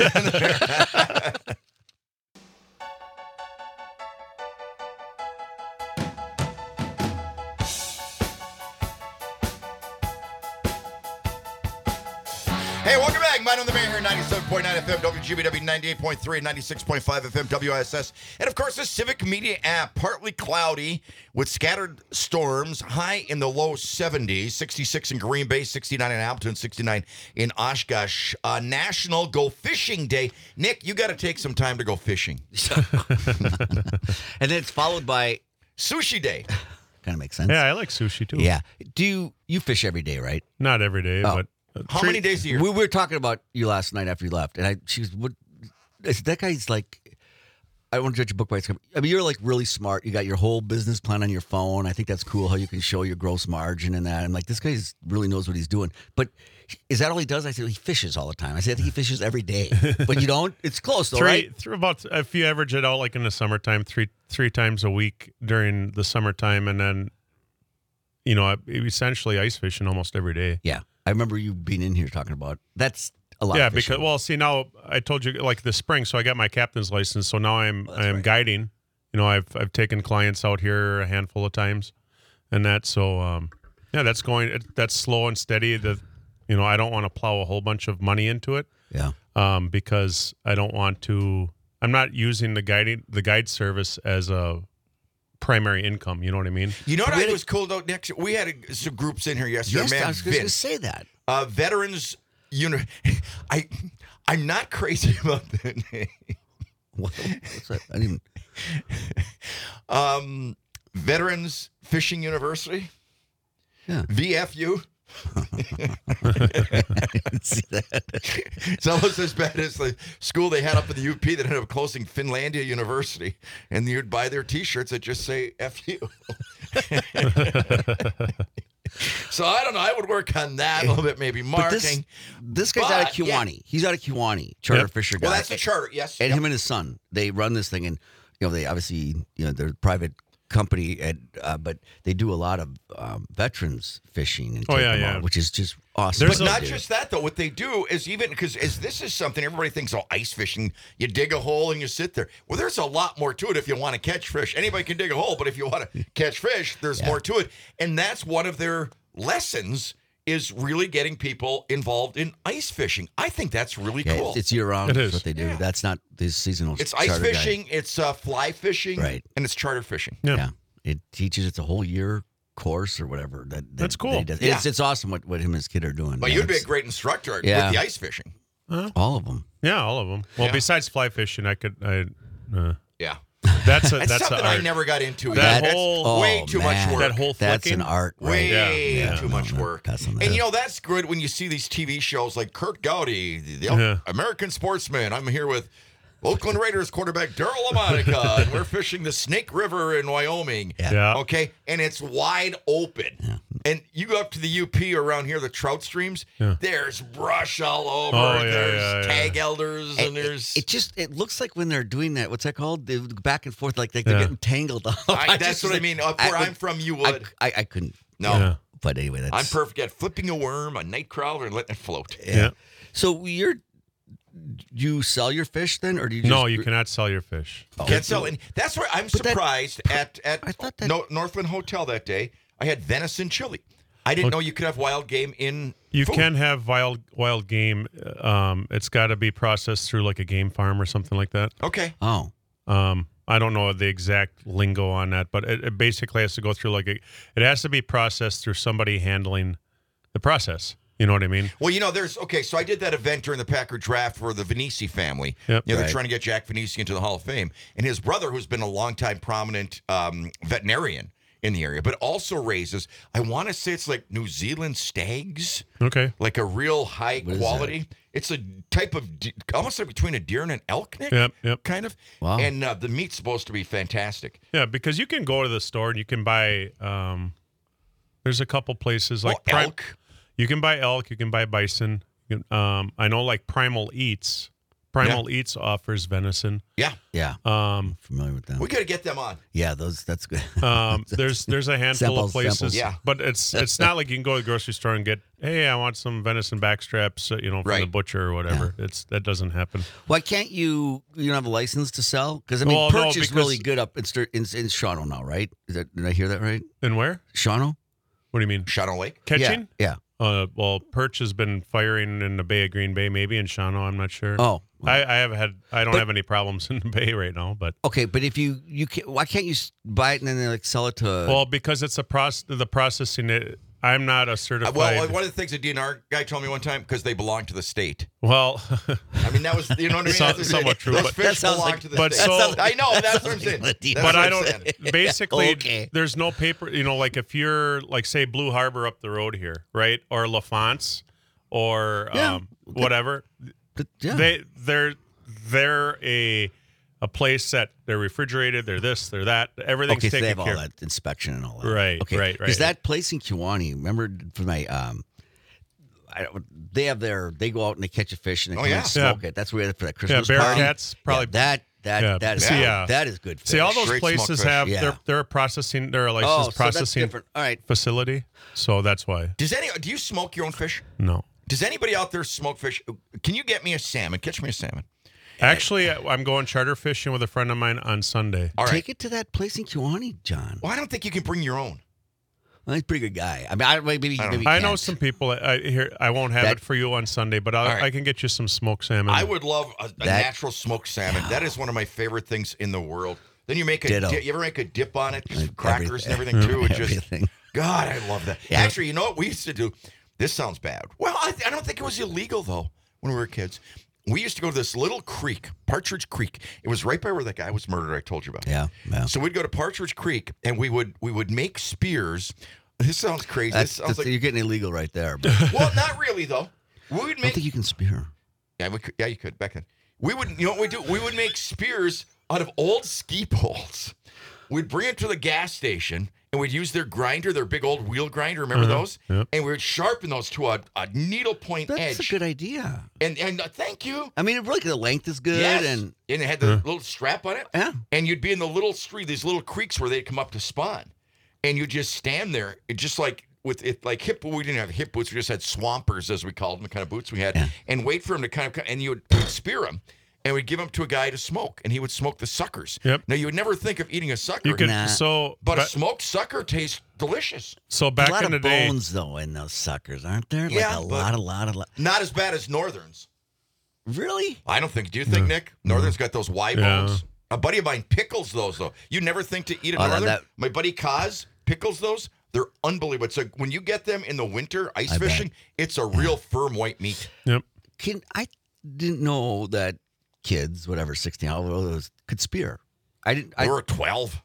Speaker 4: Hey, welcome back. Mine on the Mayor here, 97.9 FM, WGBW 98.3 and 96.5 FM, WISS. And, of course, the Civic Media app, partly cloudy with scattered storms, high in the low 70s, 66 in Green Bay, 69 in Appleton, 69 in Oshkosh. National Go Fishing Day. Nick, you got to take some time to go fishing.
Speaker 5: And then it's followed by
Speaker 4: Sushi Day.
Speaker 5: kind of makes sense.
Speaker 6: Yeah, I like sushi too.
Speaker 5: Yeah. Do you fish every day, right?
Speaker 6: Not every day,
Speaker 5: Oh.
Speaker 6: but
Speaker 4: How many days a year?
Speaker 5: We were talking about you last night after you left, and she was, what? I said, that guy's like, I don't want to judge a book by its cover. I mean, you're like really smart. You got your whole business plan on your phone. I think that's cool how you can show your gross margin and that. I'm like, this guy really knows what he's doing. But is that all he does? I said, he fishes all the time. I said, I think he fishes every day. But you don't? It's close though, right?
Speaker 6: About if you average it out like in the summertime, three times a week during the summertime, and then essentially ice fishing almost every day.
Speaker 5: Yeah. I remember you being in here talking about that's a lot.
Speaker 6: Yeah,
Speaker 5: of fishing.
Speaker 6: because now I told you like this spring, so I got my captain's license, so now I'm
Speaker 5: right.
Speaker 6: guiding. I've taken clients out here a handful of times, and that so that's slow and steady. I don't want to plow a whole bunch of money into it.
Speaker 5: Yeah.
Speaker 6: Because I don't want to. I'm not using the guide service as a primary income. You know what I mean?
Speaker 4: You know what was cool though, Nick? We had some groups in here yesterday.
Speaker 5: Yes,
Speaker 4: Man,
Speaker 5: I was going to
Speaker 4: Vince,
Speaker 5: say that.
Speaker 4: veterans. I'm not crazy about the name.
Speaker 5: What's that? I didn't.
Speaker 4: Veterans Fishing University.
Speaker 5: Yeah.
Speaker 4: VFU.
Speaker 5: I didn't see that.
Speaker 4: It's almost as bad as the school they had up at the UP that ended up closing Finlandia University, and you'd buy their T-shirts that just say "FU." So I don't know. I would work on that a little bit, maybe
Speaker 5: But
Speaker 4: marketing.
Speaker 5: this guy's out of
Speaker 4: But, yeah.
Speaker 5: Kewanee. He's out of Kewanee, charter
Speaker 6: Yep.
Speaker 5: fisher guy.
Speaker 4: Well, that's the charter. Yes.
Speaker 5: And
Speaker 4: Yep.
Speaker 5: him and his son, they run this thing, and they obviously they're a private company, and but they do a lot of veterans fishing. And
Speaker 6: Oh,
Speaker 5: take
Speaker 6: yeah,
Speaker 5: them
Speaker 6: yeah.
Speaker 5: out, which is just awesome.
Speaker 6: There's
Speaker 4: But
Speaker 6: a-
Speaker 4: not just that, though. What they do is because this is something everybody thinks, ice fishing, you dig a hole and you sit there. Well, there's a lot more to it if you want to catch fish. Anybody can dig a hole, but if you want to catch fish, there's more to it. And that's one of their lessons is really getting people involved in ice fishing. I think that's really
Speaker 5: Yeah,
Speaker 4: cool.
Speaker 5: it's year round.
Speaker 6: It
Speaker 5: That's
Speaker 6: is.
Speaker 5: what they do. That's not this seasonal.
Speaker 4: It's ice
Speaker 5: charter guide.
Speaker 4: fishing, it's fly fishing,
Speaker 5: Right.
Speaker 4: and it's charter fishing.
Speaker 6: Yeah.
Speaker 5: Yeah, it teaches. It's a whole year course or whatever.
Speaker 6: That's cool.
Speaker 5: that he does.
Speaker 4: Yeah.
Speaker 5: It's awesome what him and his kid are doing.
Speaker 4: But
Speaker 5: Yeah,
Speaker 4: you'd be a
Speaker 5: it's-
Speaker 4: great instructor
Speaker 5: Yeah.
Speaker 4: with the ice fishing.
Speaker 5: all of them.
Speaker 6: Yeah, all of them. Well,
Speaker 4: Yeah.
Speaker 6: besides fly fishing,
Speaker 4: Yeah.
Speaker 6: that's
Speaker 4: That's something
Speaker 6: an
Speaker 4: I
Speaker 6: art.
Speaker 4: never got into.
Speaker 6: That
Speaker 4: That's
Speaker 6: whole-
Speaker 4: way too much
Speaker 5: man.
Speaker 4: work.
Speaker 6: That whole
Speaker 5: That's
Speaker 6: flicking?
Speaker 5: an art, right?
Speaker 4: Way
Speaker 6: Yeah.
Speaker 4: too much work.
Speaker 5: That's on
Speaker 4: And that's good when you see these TV shows like Kurt Gowdy, the American sportsman. I'm here with Oakland Raiders quarterback Darryl LaMonica, and we're fishing the Snake River in Wyoming.
Speaker 6: Yeah.
Speaker 4: Okay, and it's wide open. And you go up to the UP around here, the trout streams.
Speaker 6: Yeah.
Speaker 4: There's brush all over.
Speaker 6: Oh, yeah,
Speaker 4: there's
Speaker 6: yeah, yeah.
Speaker 4: tag elders, and there's.
Speaker 5: It looks like when they're doing that. What's that called? They go back and forth like they're getting tangled up.
Speaker 4: That's what I mean. Up where I'm from, you would.
Speaker 5: I couldn't.
Speaker 4: No.
Speaker 6: Yeah.
Speaker 5: But anyway, that's
Speaker 4: I'm perfect at flipping a worm, a night crawler, and letting it float.
Speaker 6: Yeah.
Speaker 5: So you sell your fish then, or do you? Just,
Speaker 6: No, you cannot sell your fish.
Speaker 4: Can't sell it. That's where I'm
Speaker 5: that-
Speaker 4: surprised at
Speaker 5: I thought that-
Speaker 4: Northland Hotel that day. I had venison chili. I didn't know you could have wild game in.
Speaker 6: You
Speaker 4: food.
Speaker 6: can have wild game. It's got to be processed through like a game farm or something like that.
Speaker 4: Okay.
Speaker 5: Oh,
Speaker 6: I don't know the exact lingo on that, but it basically has to go through it has to be processed through somebody handling the process. You know what I mean?
Speaker 4: Well, so I did that event during the Packer draft for the Venisi family.
Speaker 6: Yep.
Speaker 4: They're
Speaker 5: Right.
Speaker 4: trying to get Jack Venisi into the Hall of Fame. And his brother, who's been a longtime prominent veterinarian in the area, but also raises, I want to say it's like New Zealand stags,
Speaker 6: Okay.
Speaker 4: like a real high
Speaker 5: is
Speaker 4: quality. It's a type of, almost like between a deer and an elk, Nick,
Speaker 6: Yep.
Speaker 4: kind of.
Speaker 5: Wow.
Speaker 4: And the meat's supposed to be fantastic.
Speaker 6: Yeah, because you can go to the store and you can buy. There's a couple places like
Speaker 4: Well, elk.
Speaker 6: You can buy elk. You can buy bison. I know like Primal Eats. Primal Eats offers venison.
Speaker 4: Yeah.
Speaker 5: yeah. Familiar with them.
Speaker 4: We got to get them on.
Speaker 5: Yeah, that's good.
Speaker 6: There's a handful of places.
Speaker 5: Samples.
Speaker 4: Yeah.
Speaker 6: But it's not like you can go to the grocery store and get, hey, I want some venison backstraps, from the
Speaker 4: Right.
Speaker 6: butcher or whatever. That doesn't happen.
Speaker 5: Why can't you? You don't have a license to sell? Because I mean,
Speaker 6: Well, no,
Speaker 5: Perch is
Speaker 6: because-
Speaker 5: really good up in Shawano now, right? Did I hear that right?
Speaker 6: And where?
Speaker 5: Shawano?
Speaker 6: What do you mean?
Speaker 4: Shadow Lake.
Speaker 6: Catching?
Speaker 5: Yeah.
Speaker 6: Well, Perch has been firing in the Bay of Green Bay, maybe in Shawano. I'm not sure.
Speaker 5: Oh,
Speaker 6: I don't have any problems in the Bay right now, but
Speaker 5: okay. But if you can, why can't you buy it and then like sell it to?
Speaker 6: well, because it's the processing. I'm not a certified.
Speaker 4: Well, one of the things the DNR guy told me one time, because they belong to the state.
Speaker 6: Well,
Speaker 4: I mean, that was, you know what I mean?
Speaker 6: Some-
Speaker 4: That's the
Speaker 6: somewhat
Speaker 4: thing.
Speaker 6: true,
Speaker 4: Those
Speaker 6: but-
Speaker 4: fish
Speaker 5: That sounds
Speaker 4: belong
Speaker 5: like-
Speaker 4: to the
Speaker 6: but
Speaker 4: state.
Speaker 6: so-
Speaker 4: I know, that's what I'm saying.
Speaker 5: But
Speaker 4: That's
Speaker 6: but
Speaker 4: what
Speaker 6: I
Speaker 4: I'm
Speaker 6: don't.
Speaker 4: saying.
Speaker 6: Basically,
Speaker 5: Okay.
Speaker 6: there's no paper. Like if you're like say Blue Harbor up the road here, right, or LaFonce, or
Speaker 5: Yeah.
Speaker 6: whatever.
Speaker 5: But, yeah.
Speaker 6: They're a place that they're refrigerated. They're this. They're that. Everything's
Speaker 5: okay, so
Speaker 6: taken
Speaker 5: they have all
Speaker 6: care.
Speaker 5: that inspection and all that.
Speaker 6: Right,
Speaker 5: Okay.
Speaker 6: right.
Speaker 5: Because that place in Kewanee, remember for my they go out and they catch a fish and they
Speaker 4: Oh,
Speaker 5: come
Speaker 4: yeah.
Speaker 5: and smoke it. That's where we had it for that Christmas
Speaker 6: Bearcats,
Speaker 5: party.
Speaker 6: probably-
Speaker 5: Yeah,
Speaker 6: Yeah.
Speaker 5: that is
Speaker 6: See,
Speaker 5: that is good fish.
Speaker 6: See, all those
Speaker 4: Straight smoked
Speaker 6: places
Speaker 4: fish.
Speaker 6: have
Speaker 5: Yeah.
Speaker 6: they're a processing. They're a
Speaker 5: oh,
Speaker 6: licensed
Speaker 5: so that's
Speaker 6: processing
Speaker 5: different. All right.
Speaker 6: facility. So that's why.
Speaker 4: Do you smoke your own fish?
Speaker 6: No.
Speaker 4: Does anybody out there smoke fish? Can you get me a salmon? Catch me a salmon.
Speaker 6: Actually, I'm going charter fishing with a friend of mine on Sunday.
Speaker 4: All right.
Speaker 5: Take it to that place in Kewanee, John.
Speaker 4: Well, I don't think you can bring your own.
Speaker 5: Well, he's a pretty good guy. I mean, maybe
Speaker 6: I know
Speaker 5: can't.
Speaker 6: some people. I won't have
Speaker 5: That-
Speaker 6: it for you on Sunday, but
Speaker 4: All right.
Speaker 6: I can get you some smoked salmon.
Speaker 4: I would love a
Speaker 5: That-
Speaker 4: natural smoked salmon. That is one of my favorite things in the world. Then you make a
Speaker 5: Ditto.
Speaker 4: dip. You ever make a dip on it? Just
Speaker 5: Like
Speaker 4: crackers and
Speaker 5: everything.
Speaker 4: everything too. It just
Speaker 5: Everything.
Speaker 4: God, I love that.
Speaker 5: Yeah.
Speaker 4: Actually, you know what we used to do? This sounds bad. Well, I don't think it was illegal though when we were kids. We used to go to this little creek, Partridge Creek. It was right by where that guy was murdered. I told you about.
Speaker 5: Yeah.
Speaker 4: So we'd go to Partridge Creek and we would make spears. This sounds crazy. This sounds like
Speaker 5: you're getting illegal right there. But I
Speaker 4: well, not really though. We would
Speaker 5: don't
Speaker 4: make
Speaker 5: think you can spear.
Speaker 4: yeah, you could back then. We would, you know what we do? We would make spears out of old ski poles. We'd bring it to the gas station and we'd use their grinder, their big old wheel grinder. Remember those?
Speaker 6: Yep.
Speaker 4: And we would sharpen those to a needle point
Speaker 5: That's
Speaker 4: edge.
Speaker 5: a good idea.
Speaker 4: And thank you.
Speaker 5: I mean, really, the length is good,
Speaker 4: Yes.
Speaker 5: and
Speaker 4: it had the little strap on it.
Speaker 5: Yeah.
Speaker 4: And you'd be in the little street, these little creeks where they'd come up to spawn. And you'd just stand there, it just like with it, like hip. We didn't have hip boots. We just had swampers, as we called them, the kind of boots we had,
Speaker 5: Yeah.
Speaker 4: and wait for them to kind of. And you'd spear them, and we'd give them to a guy to smoke, and he would smoke the suckers.
Speaker 6: Yep.
Speaker 4: Now, you would never think of eating a sucker,
Speaker 6: You could
Speaker 5: Nah.
Speaker 4: but a smoked sucker tastes delicious.
Speaker 6: so
Speaker 5: a
Speaker 6: back
Speaker 5: lot
Speaker 6: in the
Speaker 5: of
Speaker 6: day,
Speaker 5: bones though in those suckers, aren't there? Like
Speaker 4: Yeah,
Speaker 5: a
Speaker 4: but-
Speaker 5: lot.
Speaker 4: Not as bad as Northerns.
Speaker 5: Really?
Speaker 4: I don't think. Do you think, Nick? Northern's got those Y
Speaker 6: Yeah.
Speaker 4: bones. A buddy of mine pickles those, though. You never think to eat a
Speaker 5: Oh,
Speaker 4: Northern.
Speaker 5: that-
Speaker 4: My buddy Kaz pickles those. They're unbelievable. So when you get them in the winter ice
Speaker 5: I bet.
Speaker 4: fishing, it's a real firm white meat.
Speaker 6: yep.
Speaker 5: I didn't know that kids, whatever, 16, all of those, could spear. I didn't.
Speaker 4: They were 12.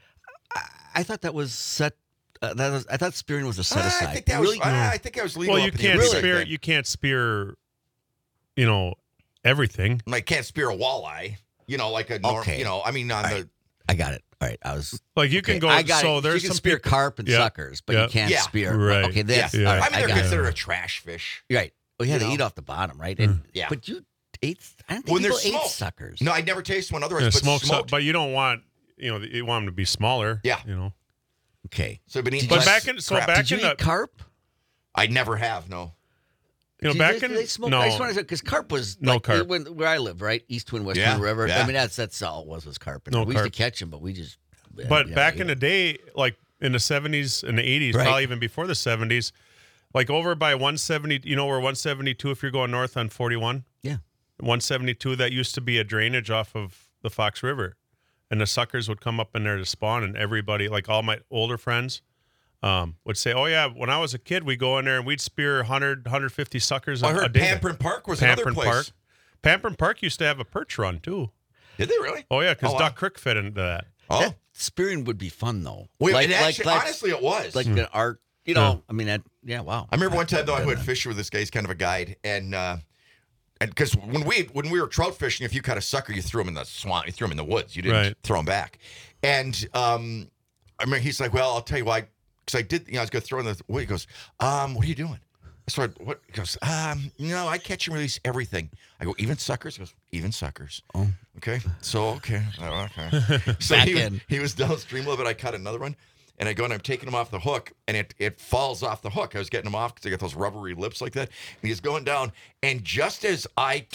Speaker 5: I thought that was set. I thought spearing was a set aside.
Speaker 4: I think that
Speaker 5: really?
Speaker 4: was. I think I was legal.
Speaker 6: Well, you
Speaker 4: up in the
Speaker 6: can't
Speaker 4: inside
Speaker 6: spear.
Speaker 4: then.
Speaker 6: You can't spear. You know, everything.
Speaker 4: I can't spear a walleye. You know, like a norm.
Speaker 5: Okay.
Speaker 4: You know, I mean, on the.
Speaker 5: I got it. All right, I was.
Speaker 6: Like you can
Speaker 5: okay,
Speaker 6: go.
Speaker 5: I got
Speaker 6: so
Speaker 5: it.
Speaker 6: there's
Speaker 5: You can
Speaker 6: some
Speaker 5: spear
Speaker 6: people-
Speaker 5: carp and
Speaker 6: Yeah.
Speaker 5: suckers, but
Speaker 6: Yeah.
Speaker 5: you can't
Speaker 4: Yeah.
Speaker 5: spear.
Speaker 6: Right.
Speaker 5: Okay, that's
Speaker 4: Yes.
Speaker 6: Yeah.
Speaker 5: all right.
Speaker 4: I mean, they're
Speaker 5: got it.
Speaker 4: considered a trash fish.
Speaker 5: Right. Well, yeah,
Speaker 4: You
Speaker 5: they
Speaker 4: know?
Speaker 5: eat off the bottom, right? And
Speaker 4: Yeah.
Speaker 5: but you ate. I don't think
Speaker 4: When they're
Speaker 5: people ate
Speaker 4: smoked.
Speaker 5: suckers.
Speaker 4: No, I never tasted one otherwise,
Speaker 6: Yeah,
Speaker 4: but
Speaker 6: smoked,
Speaker 4: smoked.
Speaker 6: but you don't want. You know, you want them to be smaller.
Speaker 4: Yeah.
Speaker 6: You know.
Speaker 5: Okay.
Speaker 4: So, but
Speaker 5: Did
Speaker 6: But
Speaker 5: you-
Speaker 6: back in
Speaker 4: crap.
Speaker 6: back
Speaker 5: Did you
Speaker 6: in the
Speaker 5: eat carp?
Speaker 4: I never have. No.
Speaker 6: you know
Speaker 5: Did
Speaker 6: back
Speaker 5: they,
Speaker 6: in
Speaker 5: they smoke,
Speaker 6: no
Speaker 5: I just wanted to because carp was
Speaker 6: No
Speaker 5: like,
Speaker 6: carp.
Speaker 5: where I lived, right? East Twin, West
Speaker 4: Yeah,
Speaker 5: Twin River.
Speaker 4: yeah.
Speaker 5: I mean, that's all it was carp. And
Speaker 6: No
Speaker 5: we
Speaker 6: carp.
Speaker 5: used to catch them, but we just.
Speaker 6: But
Speaker 5: yeah,
Speaker 6: back
Speaker 5: yeah.
Speaker 6: in the day, like in the 70s and the 80s,
Speaker 5: Right.
Speaker 6: probably even before the 70s, like over by 170, you know where 172, if you're going north on 41,
Speaker 5: Yeah.
Speaker 6: 172, that used to be a drainage off of the Fox River. And the suckers would come up in there to spawn, and everybody, like all my older friends, would say, oh, yeah, when I was a kid, we'd go in there and we'd spear 100, 150 suckers
Speaker 4: I
Speaker 6: a
Speaker 4: heard
Speaker 6: day.
Speaker 4: Pamprin Park was another
Speaker 6: Pamprin
Speaker 4: place.
Speaker 6: Park. Pamprin Park used to have a perch run, too.
Speaker 4: Did they really?
Speaker 6: Oh, yeah, because
Speaker 4: wow.
Speaker 6: Duck Creek fit into that.
Speaker 4: Oh,
Speaker 5: That spearing would be fun though.
Speaker 4: well, it actually, honestly, it was.
Speaker 5: like an art. You know, I mean, wow.
Speaker 4: I remember one time though, I went fishing with this guy. He's kind of a guide, and because when we were trout fishing, if you caught a sucker, you threw him in the swamp, you threw him in the woods. You didn't
Speaker 6: Right.
Speaker 4: throw him back. And I remember he's like, "Well, I'll tell you why." Because I did, I was going to throw in the wood. He goes, "What are you doing?" I started, "What?" He goes, I catch and release everything." I go, "Even suckers?" He goes, "Even suckers." Oh, okay. So okay. So
Speaker 5: Back in.
Speaker 4: he was downstream a little bit. I caught another one. And I go and I'm taking him off the hook, and it falls off the hook. I was getting him off because they got those rubbery lips like that. And he's going down, and just as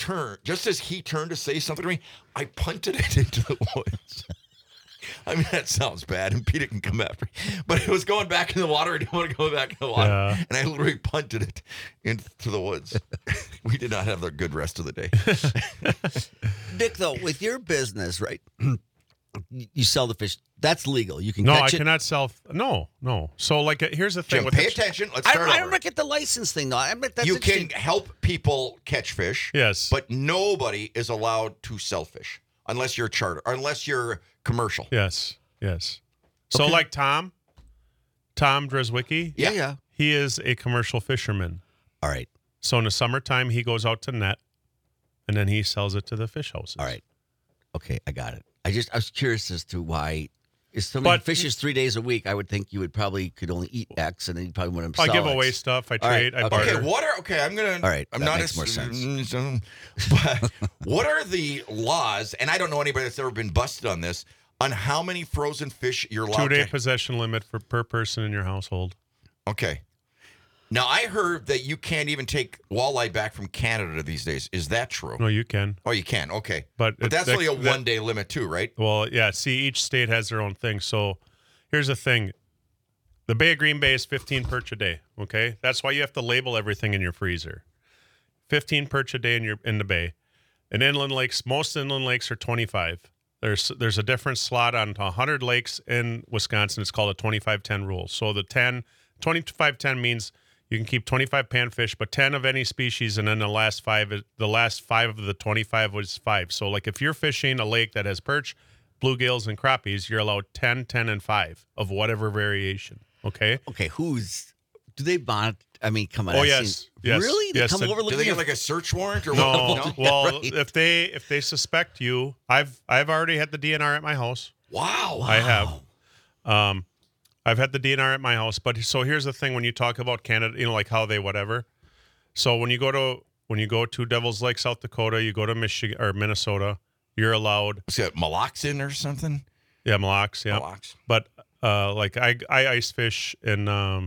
Speaker 4: he turned to say something to me, I punted it into the woods. I mean, that sounds bad, and Peter can come after me. But it was going back in the water. I didn't want to go back in the water.
Speaker 6: Yeah.
Speaker 4: And I literally punted it into the woods. We did not have the good rest of the day.
Speaker 5: Dick, though, with your business, right? You sell the fish. That's legal. You can
Speaker 6: No, I
Speaker 5: catch it.
Speaker 6: cannot sell. No. So, like, here's the thing.
Speaker 4: Jim,
Speaker 6: with
Speaker 4: pay
Speaker 6: the-
Speaker 4: attention. Let's
Speaker 5: I
Speaker 4: start over.
Speaker 5: don't get the license thing though. I mean, that's
Speaker 4: You can
Speaker 5: interesting.
Speaker 4: help people catch fish.
Speaker 6: Yes.
Speaker 4: But nobody is allowed to sell fish unless you're charter or unless you're commercial.
Speaker 6: Yes. So,
Speaker 5: Okay.
Speaker 6: like Tom Dreswicki,
Speaker 5: Yeah.
Speaker 6: he is a commercial fisherman.
Speaker 5: All right.
Speaker 6: So in the summertime, he goes out to net, and then he sells it to the fish houses.
Speaker 5: All right. Okay, I got it. I was curious as to why. If somebody
Speaker 6: But-
Speaker 5: fishes 3 days a week, I would think you would probably could only eat X, and then you probably wouldn't
Speaker 6: I
Speaker 5: sell
Speaker 6: give
Speaker 5: X.
Speaker 6: away stuff. I
Speaker 5: All right,
Speaker 6: trade. I
Speaker 5: okay.
Speaker 6: barter.
Speaker 4: Okay, I'm gonna.
Speaker 5: All right,
Speaker 4: I'm
Speaker 5: that
Speaker 4: not
Speaker 5: makes more sense.
Speaker 4: But what are the laws? And I don't know anybody that's ever been busted on this. On how many frozen fish you're allowed
Speaker 6: 2-day
Speaker 4: to.
Speaker 6: possession limit per person in your household.
Speaker 4: Okay. Now I heard that you can't even take walleye back from Canada these days. Is that true?
Speaker 6: No, you can.
Speaker 4: Oh, you can. Okay,
Speaker 6: But
Speaker 4: that's
Speaker 6: that-
Speaker 4: only a
Speaker 6: that-
Speaker 4: 1 day limit too, right?
Speaker 6: Well, yeah. See, each state has their own thing. So here's the thing. The Bay of Green Bay is 15 perch a day. Okay, that's why you have to label everything in your freezer. 15 perch a day in the bay. And inland lakes, most inland lakes are 25. There's a different slot on 100 lakes in Wisconsin. It's called a 25-10 rule. So the 25-10 means you can keep 25 panfish, but 10 of any species, and then the last five of the 25 was 5. So like if you're fishing a lake that has perch, bluegills, and crappies, you're allowed 10, 10, and 5 of whatever variation. Okay?
Speaker 5: Okay, do they bond? I mean, come on.
Speaker 6: Oh,
Speaker 5: I've
Speaker 6: yes.
Speaker 5: seen-
Speaker 6: Yes.
Speaker 5: Really? They
Speaker 6: Yes,
Speaker 5: come
Speaker 6: the-
Speaker 5: over
Speaker 4: Do
Speaker 5: looking
Speaker 4: they get
Speaker 5: at
Speaker 4: like a search warrant or
Speaker 6: No,
Speaker 4: what?
Speaker 6: well,
Speaker 5: Right.
Speaker 6: if they suspect you, I've already had the DNR at my house.
Speaker 4: Wow.
Speaker 6: I have. I've had the DNR at my house, but so here's the thing: when you talk about Canada, you know, like how they whatever. So when you go to Devil's Lake, South Dakota, you go to Michigan or Minnesota, you're allowed.
Speaker 4: Is it Maloxin or something?
Speaker 6: Yeah, Mille Lacs, yeah.
Speaker 4: Mille Lacs.
Speaker 6: But like I ice fish in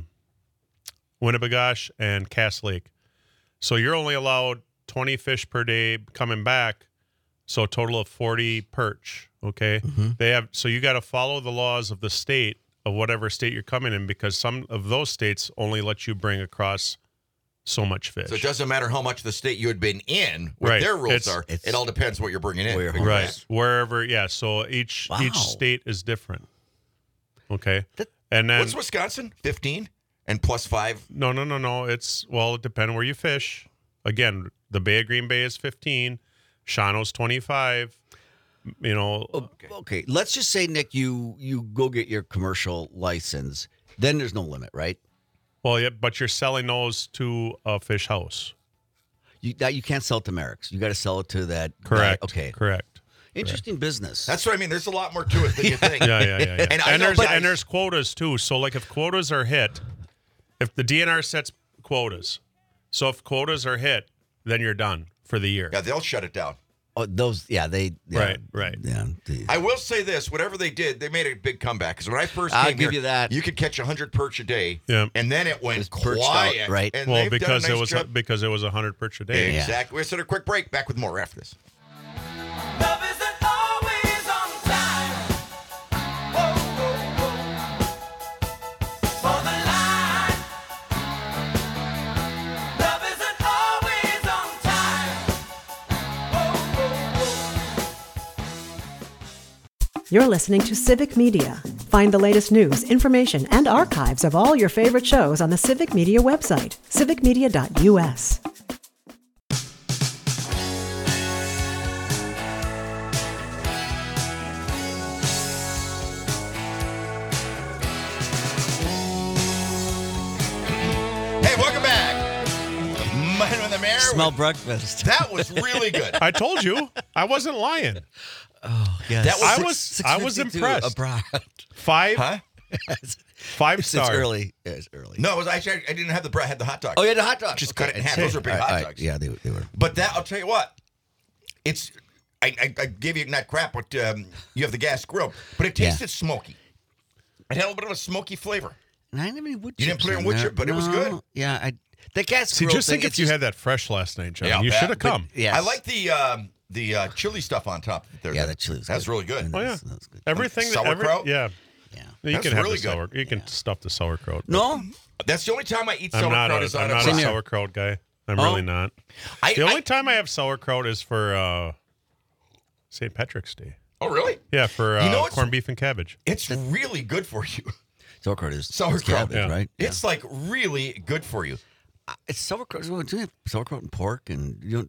Speaker 6: Winnebagosh and Cass Lake, so you're only allowed 20 fish per day coming back, So a total of 40 perch. Okay. They have, so you got to follow the laws of the state of whatever state you're coming in, because some of those states only let you bring across so much fish.
Speaker 4: So it doesn't matter how much the state you had been in, what
Speaker 6: Right.
Speaker 4: their rules
Speaker 6: It's-
Speaker 4: are. It all depends what you're bringing in.
Speaker 5: Where you're
Speaker 6: Right. Wherever. Yeah. So each
Speaker 5: Wow.
Speaker 6: state is different. Okay.
Speaker 5: That-
Speaker 6: And then,
Speaker 4: What's Wisconsin? 15 and plus 5.
Speaker 6: no. It's, well, it depends where you fish. Again, the Bay of Green Bay is 15. Shawano's 25. You know,
Speaker 5: Okay, let's just say, Nick, you go get your commercial license. Then there's no limit, right?
Speaker 6: well, yeah, but you're selling those to a fish house.
Speaker 5: You can't sell it to Merrick's. You got to sell it to that.
Speaker 6: Correct.
Speaker 5: guy. Okay.
Speaker 6: Correct.
Speaker 5: Interesting business.
Speaker 4: That's what I mean. There's a lot more to it than you think.
Speaker 6: Yeah.
Speaker 4: And I know guys-
Speaker 6: there's quotas too. So like if quotas are hit, if the DNR sets quotas, so if quotas are hit, then you're done for the year.
Speaker 4: Yeah, they'll shut it down.
Speaker 5: Oh, those. Yeah, they. Yeah,
Speaker 6: Right.
Speaker 5: Yeah.
Speaker 4: I will say this: whatever they did, they made a big comeback. Because when I first
Speaker 5: I'll
Speaker 4: came
Speaker 5: give
Speaker 4: here,
Speaker 5: you that.
Speaker 4: you could catch 100 perch a day,
Speaker 6: Yeah.
Speaker 4: and then it went
Speaker 5: It was perched
Speaker 4: quiet.
Speaker 5: out, right.
Speaker 4: And
Speaker 6: Well,
Speaker 4: they've done a
Speaker 6: because
Speaker 4: nice
Speaker 6: it
Speaker 4: job.
Speaker 6: was 100 perch a day.
Speaker 5: Yeah.
Speaker 4: Exactly. We're going to a quick break. Back with more after this.
Speaker 3: Love isn't always on time. Whoa, whoa, whoa. For the line. Love isn't always on time. Whoa, whoa, whoa.
Speaker 1: You're listening to Civic Media. Find the latest news, information, and archives of all your favorite shows on the Civic Media website, civicmedia.us.
Speaker 4: Hey, welcome back. Mine with the Mayor.
Speaker 5: Smell breakfast.
Speaker 4: That was really good.
Speaker 6: I told you, I wasn't lying.
Speaker 5: Oh, yes.
Speaker 4: That
Speaker 6: I was
Speaker 5: 6:52
Speaker 6: impressed.
Speaker 5: abroad.
Speaker 6: 5
Speaker 4: Huh?
Speaker 6: 5
Speaker 5: It's
Speaker 6: stars.
Speaker 5: early. Yeah, it's early.
Speaker 4: No, it was actually I didn't have the bread. I had the hot dog.
Speaker 5: Oh, yeah, the hot dogs.
Speaker 4: Just cut it in
Speaker 5: Okay.
Speaker 4: half. Those are big
Speaker 5: All
Speaker 4: hot
Speaker 5: right,
Speaker 4: dogs.
Speaker 5: Yeah, they were.
Speaker 4: But that I'll tell you what, it's I gave you not crap, but you have the gas grill, but it tasted smoky. It had a little bit of a smoky flavor.
Speaker 5: And I didn't have any wood
Speaker 4: You didn't
Speaker 5: chips
Speaker 4: put it in
Speaker 5: in
Speaker 4: wood
Speaker 5: there.
Speaker 4: chip, but it was
Speaker 5: No.
Speaker 4: good.
Speaker 5: Yeah, the gas
Speaker 6: See,
Speaker 5: grill
Speaker 6: just
Speaker 5: thing,
Speaker 6: think if
Speaker 5: it's
Speaker 6: you
Speaker 5: just-
Speaker 6: had that fresh last night, John.
Speaker 4: Yeah,
Speaker 6: you
Speaker 4: bet.
Speaker 6: should have come.
Speaker 5: Yes.
Speaker 4: I like the chili stuff on top. There.
Speaker 5: Yeah, that chili was
Speaker 4: That's
Speaker 5: good.
Speaker 4: really good.
Speaker 6: Oh yeah,
Speaker 5: That was good.
Speaker 6: everything.
Speaker 4: Sauerkraut?
Speaker 6: Yeah,
Speaker 5: Yeah.
Speaker 6: you
Speaker 4: That's
Speaker 6: can have
Speaker 4: really
Speaker 6: the
Speaker 4: good.
Speaker 6: sour. You can stuff the sauerkraut.
Speaker 5: No?
Speaker 4: That's the only time I eat
Speaker 6: I'm not
Speaker 4: sauerkraut
Speaker 6: a,
Speaker 4: is
Speaker 6: I'm
Speaker 4: on
Speaker 6: not
Speaker 4: a
Speaker 6: a
Speaker 5: here.
Speaker 6: sauerkraut guy. I'm
Speaker 5: Oh.
Speaker 6: really not.
Speaker 4: I,
Speaker 6: The only
Speaker 4: I-
Speaker 6: time I have sauerkraut is for St. Patrick's Day.
Speaker 4: Oh, really?
Speaker 6: Yeah, for
Speaker 4: You know what's-
Speaker 6: corned beef and cabbage.
Speaker 4: It's really good for you.
Speaker 5: Sauerkraut is
Speaker 4: Sauerkraut,
Speaker 5: it's cabbage,
Speaker 6: yeah.
Speaker 5: right? Yeah.
Speaker 4: It's like really good for you.
Speaker 5: It's sauerkraut. Do you have sauerkraut and pork, and you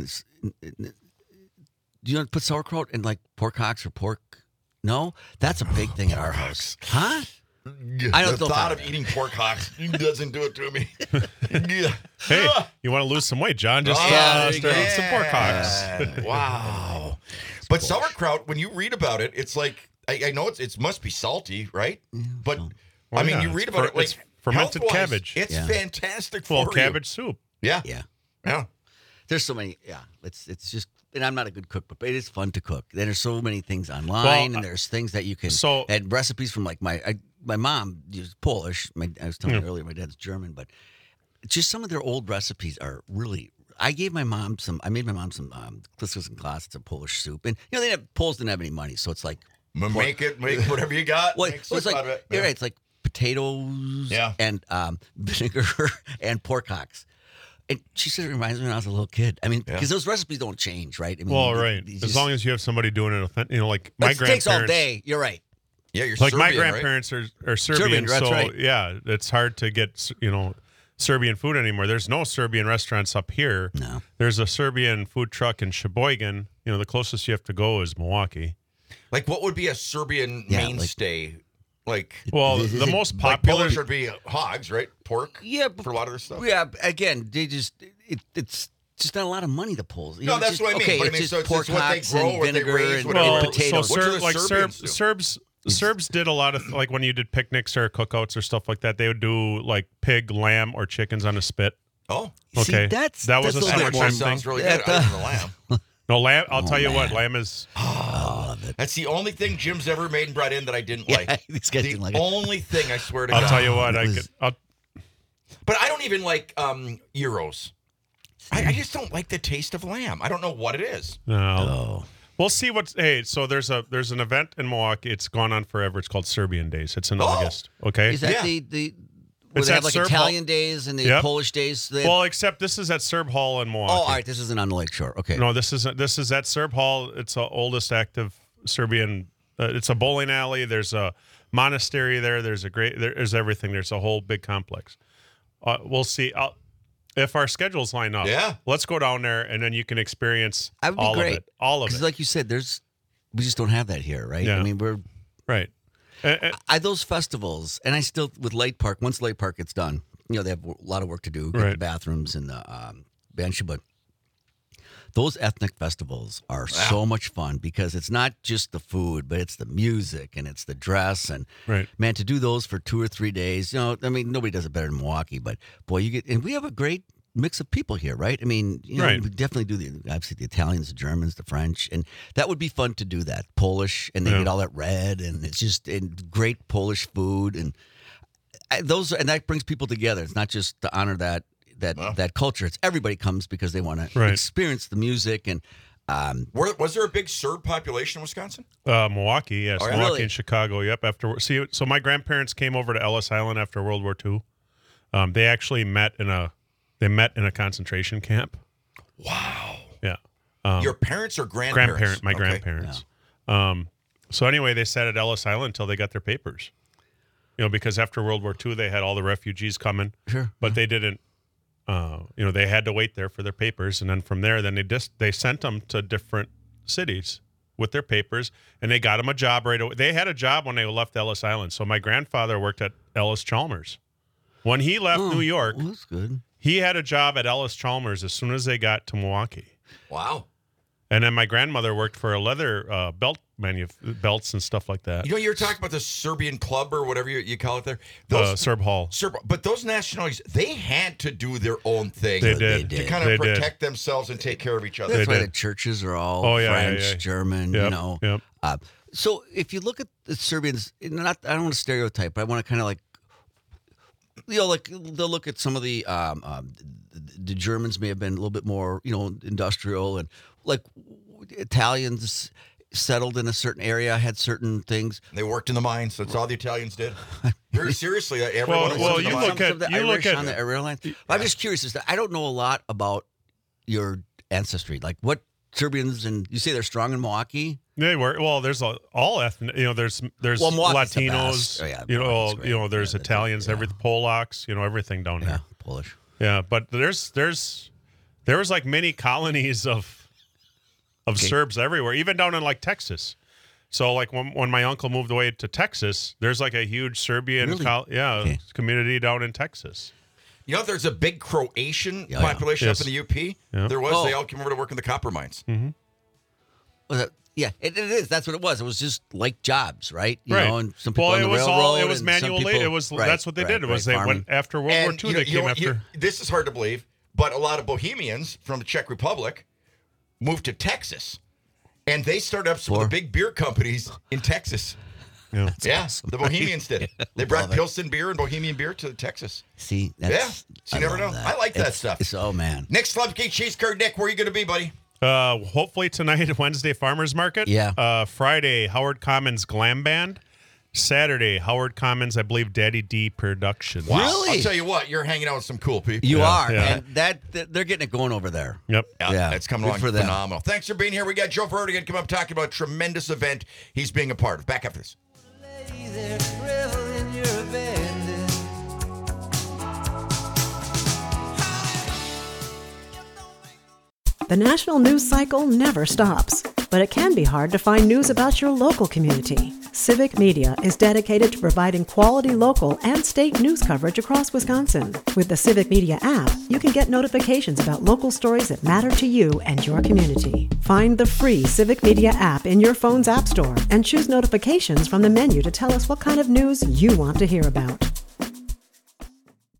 Speaker 5: don't put sauerkraut in like pork hocks or pork? No, that's a big thing at our house, huh? I don't
Speaker 4: The
Speaker 5: feel
Speaker 4: thought
Speaker 5: bad.
Speaker 4: of eating pork hocks doesn't do it to me. Yeah.
Speaker 6: Hey, you want to lose some weight, John? Just
Speaker 4: Oh,
Speaker 5: there you
Speaker 6: start
Speaker 5: go.
Speaker 6: with some pork hocks.
Speaker 4: Yeah. Wow. But sauerkraut, when you read about it, it's like I know it must be salty, right? But
Speaker 6: Why
Speaker 4: I mean,
Speaker 6: not?
Speaker 4: you read
Speaker 6: It's
Speaker 4: about it like
Speaker 6: it's fermented
Speaker 4: health-wise,
Speaker 6: cabbage.
Speaker 4: It's
Speaker 5: Yeah.
Speaker 4: fantastic
Speaker 6: Full
Speaker 4: for
Speaker 6: of
Speaker 4: you.
Speaker 6: cabbage soup.
Speaker 4: Yeah.
Speaker 5: Yeah,
Speaker 4: Yeah.
Speaker 5: there's so many. Yeah, it's just. And I'm not a good cook, but it is fun to cook. There's so many things online,
Speaker 6: Well,
Speaker 5: and there's things that you can.
Speaker 6: so-
Speaker 5: and recipes from like my mom is Polish. I was telling you earlier, my dad's German, but just some of their old recipes are really. I made my mom some Kliskas and Klaas. It's a Polish soup, and Poles didn't have any money, so it's like
Speaker 4: Make whatever you got.
Speaker 5: well,
Speaker 4: Make
Speaker 5: it's
Speaker 4: soup
Speaker 5: like
Speaker 4: out of it.
Speaker 5: you're right. It's like potatoes,
Speaker 4: Yeah.
Speaker 5: and vinegar and pork hocks. And she said it reminds me when I was a little kid. I mean,
Speaker 4: Yeah.
Speaker 5: because those recipes don't change, right? I mean,
Speaker 6: Well, right. As long as you have somebody doing it, like my
Speaker 5: it takes all
Speaker 6: grandparents.
Speaker 5: day. You're right.
Speaker 4: Yeah, you're
Speaker 6: Like my
Speaker 4: Serbian, right?
Speaker 6: grandparents are Serbian,
Speaker 5: that's
Speaker 6: so
Speaker 5: right.
Speaker 6: yeah, it's hard to get Serbian food anymore. There's no Serbian restaurants up here.
Speaker 5: No.
Speaker 6: There's a Serbian food truck in Sheboygan. The closest you have to go is Milwaukee.
Speaker 4: Like, what would be a Serbian
Speaker 5: Yeah, like-
Speaker 4: mainstay? Like,
Speaker 6: Well,
Speaker 5: Is
Speaker 6: the
Speaker 5: it-
Speaker 6: most
Speaker 4: like
Speaker 6: popular.
Speaker 4: Polish would be hogs, right? Pork.
Speaker 5: Yeah, but-
Speaker 4: for a lot of their stuff.
Speaker 5: Yeah. Again, it's just not a lot of money. The Poles.
Speaker 4: No, that's what I mean.
Speaker 5: Okay,
Speaker 4: But I
Speaker 5: it's
Speaker 4: mean,
Speaker 5: just
Speaker 4: so it's
Speaker 5: pork
Speaker 4: what they
Speaker 5: hocks
Speaker 4: grow,
Speaker 5: and
Speaker 4: what they
Speaker 5: vinegar
Speaker 4: raise,
Speaker 5: and
Speaker 4: what they
Speaker 6: well,
Speaker 4: do.
Speaker 5: potatoes.
Speaker 4: What do the Serbians do?
Speaker 6: Serbs did a lot of like when you did picnics or cookouts or stuff like that. They would do like pig, lamb, or chickens on a spit.
Speaker 4: Oh,
Speaker 5: See,
Speaker 6: Okay,
Speaker 5: that's
Speaker 6: that was
Speaker 5: that's
Speaker 6: a
Speaker 5: little
Speaker 6: summertime
Speaker 5: bit more-
Speaker 6: thing.
Speaker 4: sounds really
Speaker 5: Yeah,
Speaker 4: good. Other than the lamb.
Speaker 6: No lamb. I'll tell you what,
Speaker 5: man.
Speaker 6: lamb is.
Speaker 5: I love it.
Speaker 4: That's the only thing Jim's ever made and brought in that I didn't
Speaker 5: Yeah,
Speaker 4: like.
Speaker 5: these guys
Speaker 4: the
Speaker 5: didn't like it.
Speaker 4: only thing I swear to
Speaker 6: I'll
Speaker 4: God.
Speaker 6: tell you what,
Speaker 5: it
Speaker 6: I
Speaker 5: was-
Speaker 6: could. I'll,
Speaker 4: But I don't even like gyros. I just don't like the taste of lamb. I don't know what it is.
Speaker 6: No.
Speaker 5: Oh.
Speaker 6: We'll see what's. Hey, so there's an event in Milwaukee. It's gone on forever. It's called Serbian Days. It's in August. Okay.
Speaker 5: Is that
Speaker 4: Yeah.
Speaker 5: the where
Speaker 6: It's
Speaker 5: they
Speaker 6: at
Speaker 5: have like
Speaker 6: Serb
Speaker 5: Italian
Speaker 6: Hall.
Speaker 5: days and the
Speaker 6: Yep.
Speaker 5: Polish days? They have-
Speaker 6: Well, except this is at Serb Hall in Milwaukee.
Speaker 5: oh, all right. This isn't on the Lakeshore. Okay.
Speaker 6: No, this is at Serb Hall. It's the oldest active Serbian. It's a bowling alley. There's a monastery there. There's everything. There's a whole big complex. We'll see if our schedules line up.
Speaker 4: Yeah.
Speaker 6: Let's go down there and then you can experience
Speaker 5: That would be
Speaker 6: all
Speaker 5: great.
Speaker 6: of it. All of
Speaker 5: Because,
Speaker 6: it.
Speaker 5: like you said, we just don't have that here, right?
Speaker 6: Yeah.
Speaker 5: I mean, we're
Speaker 6: Right.
Speaker 5: those festivals, and I still with Lake Park. Once Lake Park gets done, they have a lot of work to do, get the
Speaker 6: Right.
Speaker 5: bathrooms and the bench, but those ethnic festivals are so much fun because it's not just the food, but it's the music and it's the dress. And
Speaker 6: Right.
Speaker 5: man, to do those for 2 or 3 days, I mean, nobody does it better than Milwaukee, but boy, and we have a great mix of people here, right? I mean,
Speaker 6: Right.
Speaker 5: we definitely do obviously the Italians, the Germans, the French, and that would be fun to do that. Polish, and they
Speaker 6: Yeah.
Speaker 5: get all that red, and it's just great Polish food, and that brings people together. It's not just to honor that culture. It's everybody comes because they want to
Speaker 6: Right.
Speaker 5: experience the music and.
Speaker 4: Was there a big Serb population in Wisconsin?
Speaker 6: Milwaukee, yes.
Speaker 4: Oh, yeah?
Speaker 6: Milwaukee
Speaker 5: Really?
Speaker 6: and Chicago, yep. So my grandparents came over to Ellis Island after World War II. They actually met in a concentration camp.
Speaker 4: Wow.
Speaker 6: Yeah.
Speaker 4: Your parents or grandparents?
Speaker 6: My
Speaker 4: Okay.
Speaker 6: grandparents. So anyway, they sat at Ellis Island until they got their papers. Because after World War II, they had all the refugees coming.
Speaker 5: Sure.
Speaker 6: But they didn't. They had to wait there for their papers, and then from there, they sent them to different cities with their papers, and they got them a job right away. They had a job when they left Ellis Island. So my grandfather worked at Ellis Chalmers. When he left New York,
Speaker 5: Well, that's good.
Speaker 6: he had a job at Ellis Chalmers as soon as they got to Milwaukee.
Speaker 4: Wow.
Speaker 6: And then my grandmother worked for a leather belts and stuff like that.
Speaker 4: You were talking about the Serbian club or whatever you call it there.
Speaker 6: Serb Hall.
Speaker 4: But those nationalities, they had to do their own thing.
Speaker 6: They did.
Speaker 4: To kind
Speaker 6: They
Speaker 4: of
Speaker 6: did.
Speaker 4: protect themselves and take care of each other.
Speaker 5: That's why
Speaker 6: did.
Speaker 5: the churches are all
Speaker 6: French,
Speaker 5: German,
Speaker 6: Yep, yep.
Speaker 5: So if you look at the Serbians, I don't want to stereotype, but I want to kind of like they'll look at some of the Germans may have been a little bit more, industrial, and like Italians settled in a certain area, had certain things.
Speaker 4: They worked in the mines. That's all the Italians did. Very seriously, everyone
Speaker 6: Well,
Speaker 4: worked in the
Speaker 6: you
Speaker 4: mines.
Speaker 6: look at-
Speaker 5: Some of the
Speaker 6: you
Speaker 5: Irish
Speaker 6: look at-
Speaker 5: on the airlines. I'm just curious. I don't know a lot about your ancestry. Like what Serbians, and you say they're strong in Milwaukee?
Speaker 6: They were. Well, there's all ethnic. There's
Speaker 5: Well, Milwaukee's the
Speaker 6: Latinos.
Speaker 5: best. Oh, yeah, Milwaukee's great.
Speaker 6: There's
Speaker 5: Yeah,
Speaker 6: Italians.
Speaker 5: yeah.
Speaker 6: Everything Polacks. Everything down
Speaker 5: Yeah,
Speaker 6: there.
Speaker 5: Polish.
Speaker 6: Yeah, but there was like many colonies of Serbs everywhere, even down in like Texas. So like when my uncle moved away to Texas, there's like a huge Serbian
Speaker 5: Really?
Speaker 6: community down in Texas.
Speaker 4: There's a big Croatian
Speaker 5: Yeah.
Speaker 4: population
Speaker 6: Yes.
Speaker 4: up in the UP.
Speaker 6: Yeah.
Speaker 4: There was.
Speaker 5: Oh.
Speaker 4: They all came over to work in the copper mines.
Speaker 5: Yeah, it is. That's what it was. It was just like jobs, right? You
Speaker 6: Right.
Speaker 5: know, and some people
Speaker 6: Well,
Speaker 5: on the
Speaker 6: it was
Speaker 5: railroad.
Speaker 6: it was
Speaker 5: and
Speaker 6: manual
Speaker 5: some
Speaker 6: labor.
Speaker 5: people-
Speaker 6: It was
Speaker 5: right,
Speaker 6: that's what they
Speaker 5: right,
Speaker 6: did. It was
Speaker 5: right,
Speaker 6: they
Speaker 5: farming.
Speaker 6: went after World War II. They came after.
Speaker 4: This is hard to believe, but a lot of Bohemians from the Czech Republic moved to Texas, and they started up some of the big beer companies in Texas.
Speaker 6: Yeah.
Speaker 4: The Bohemians did it. They brought Pilsen beer and Bohemian beer to Texas.
Speaker 5: See,
Speaker 4: Yeah,
Speaker 5: that's,
Speaker 4: so you never know.
Speaker 5: love that.
Speaker 4: I like that stuff.
Speaker 5: Oh man,
Speaker 4: Nick Slupke, Cheese Curd. Nick, where are you going to be, buddy?
Speaker 6: Hopefully tonight, Wednesday Farmers Market.
Speaker 5: Yeah.
Speaker 6: Friday, Howard Commons Glam Band. Saturday, Howard Commons, I believe, Daddy D Productions.
Speaker 4: Wow.
Speaker 5: Really?
Speaker 4: I'll tell you what, you're hanging out with some cool people.
Speaker 5: you are,
Speaker 6: yeah.
Speaker 5: and they're getting it going over there.
Speaker 6: Yep.
Speaker 5: Yeah,
Speaker 4: It's coming
Speaker 5: good
Speaker 4: along
Speaker 5: for them.
Speaker 4: phenomenal. Thanks for being here. We got Joe Vertigan come up talking about a tremendous event he's being a part of. Back after this.
Speaker 3: Lay there, revel in your abandon.
Speaker 1: The national news cycle never stops, but it can be hard to find news about your local community. Civic Media is dedicated to providing quality local and state news coverage across Wisconsin. With the Civic Media app, you can get notifications about local stories that matter to you and your community. Find the free Civic Media app in your phone's app store and choose notifications from the menu to tell us what kind of news you want to hear about.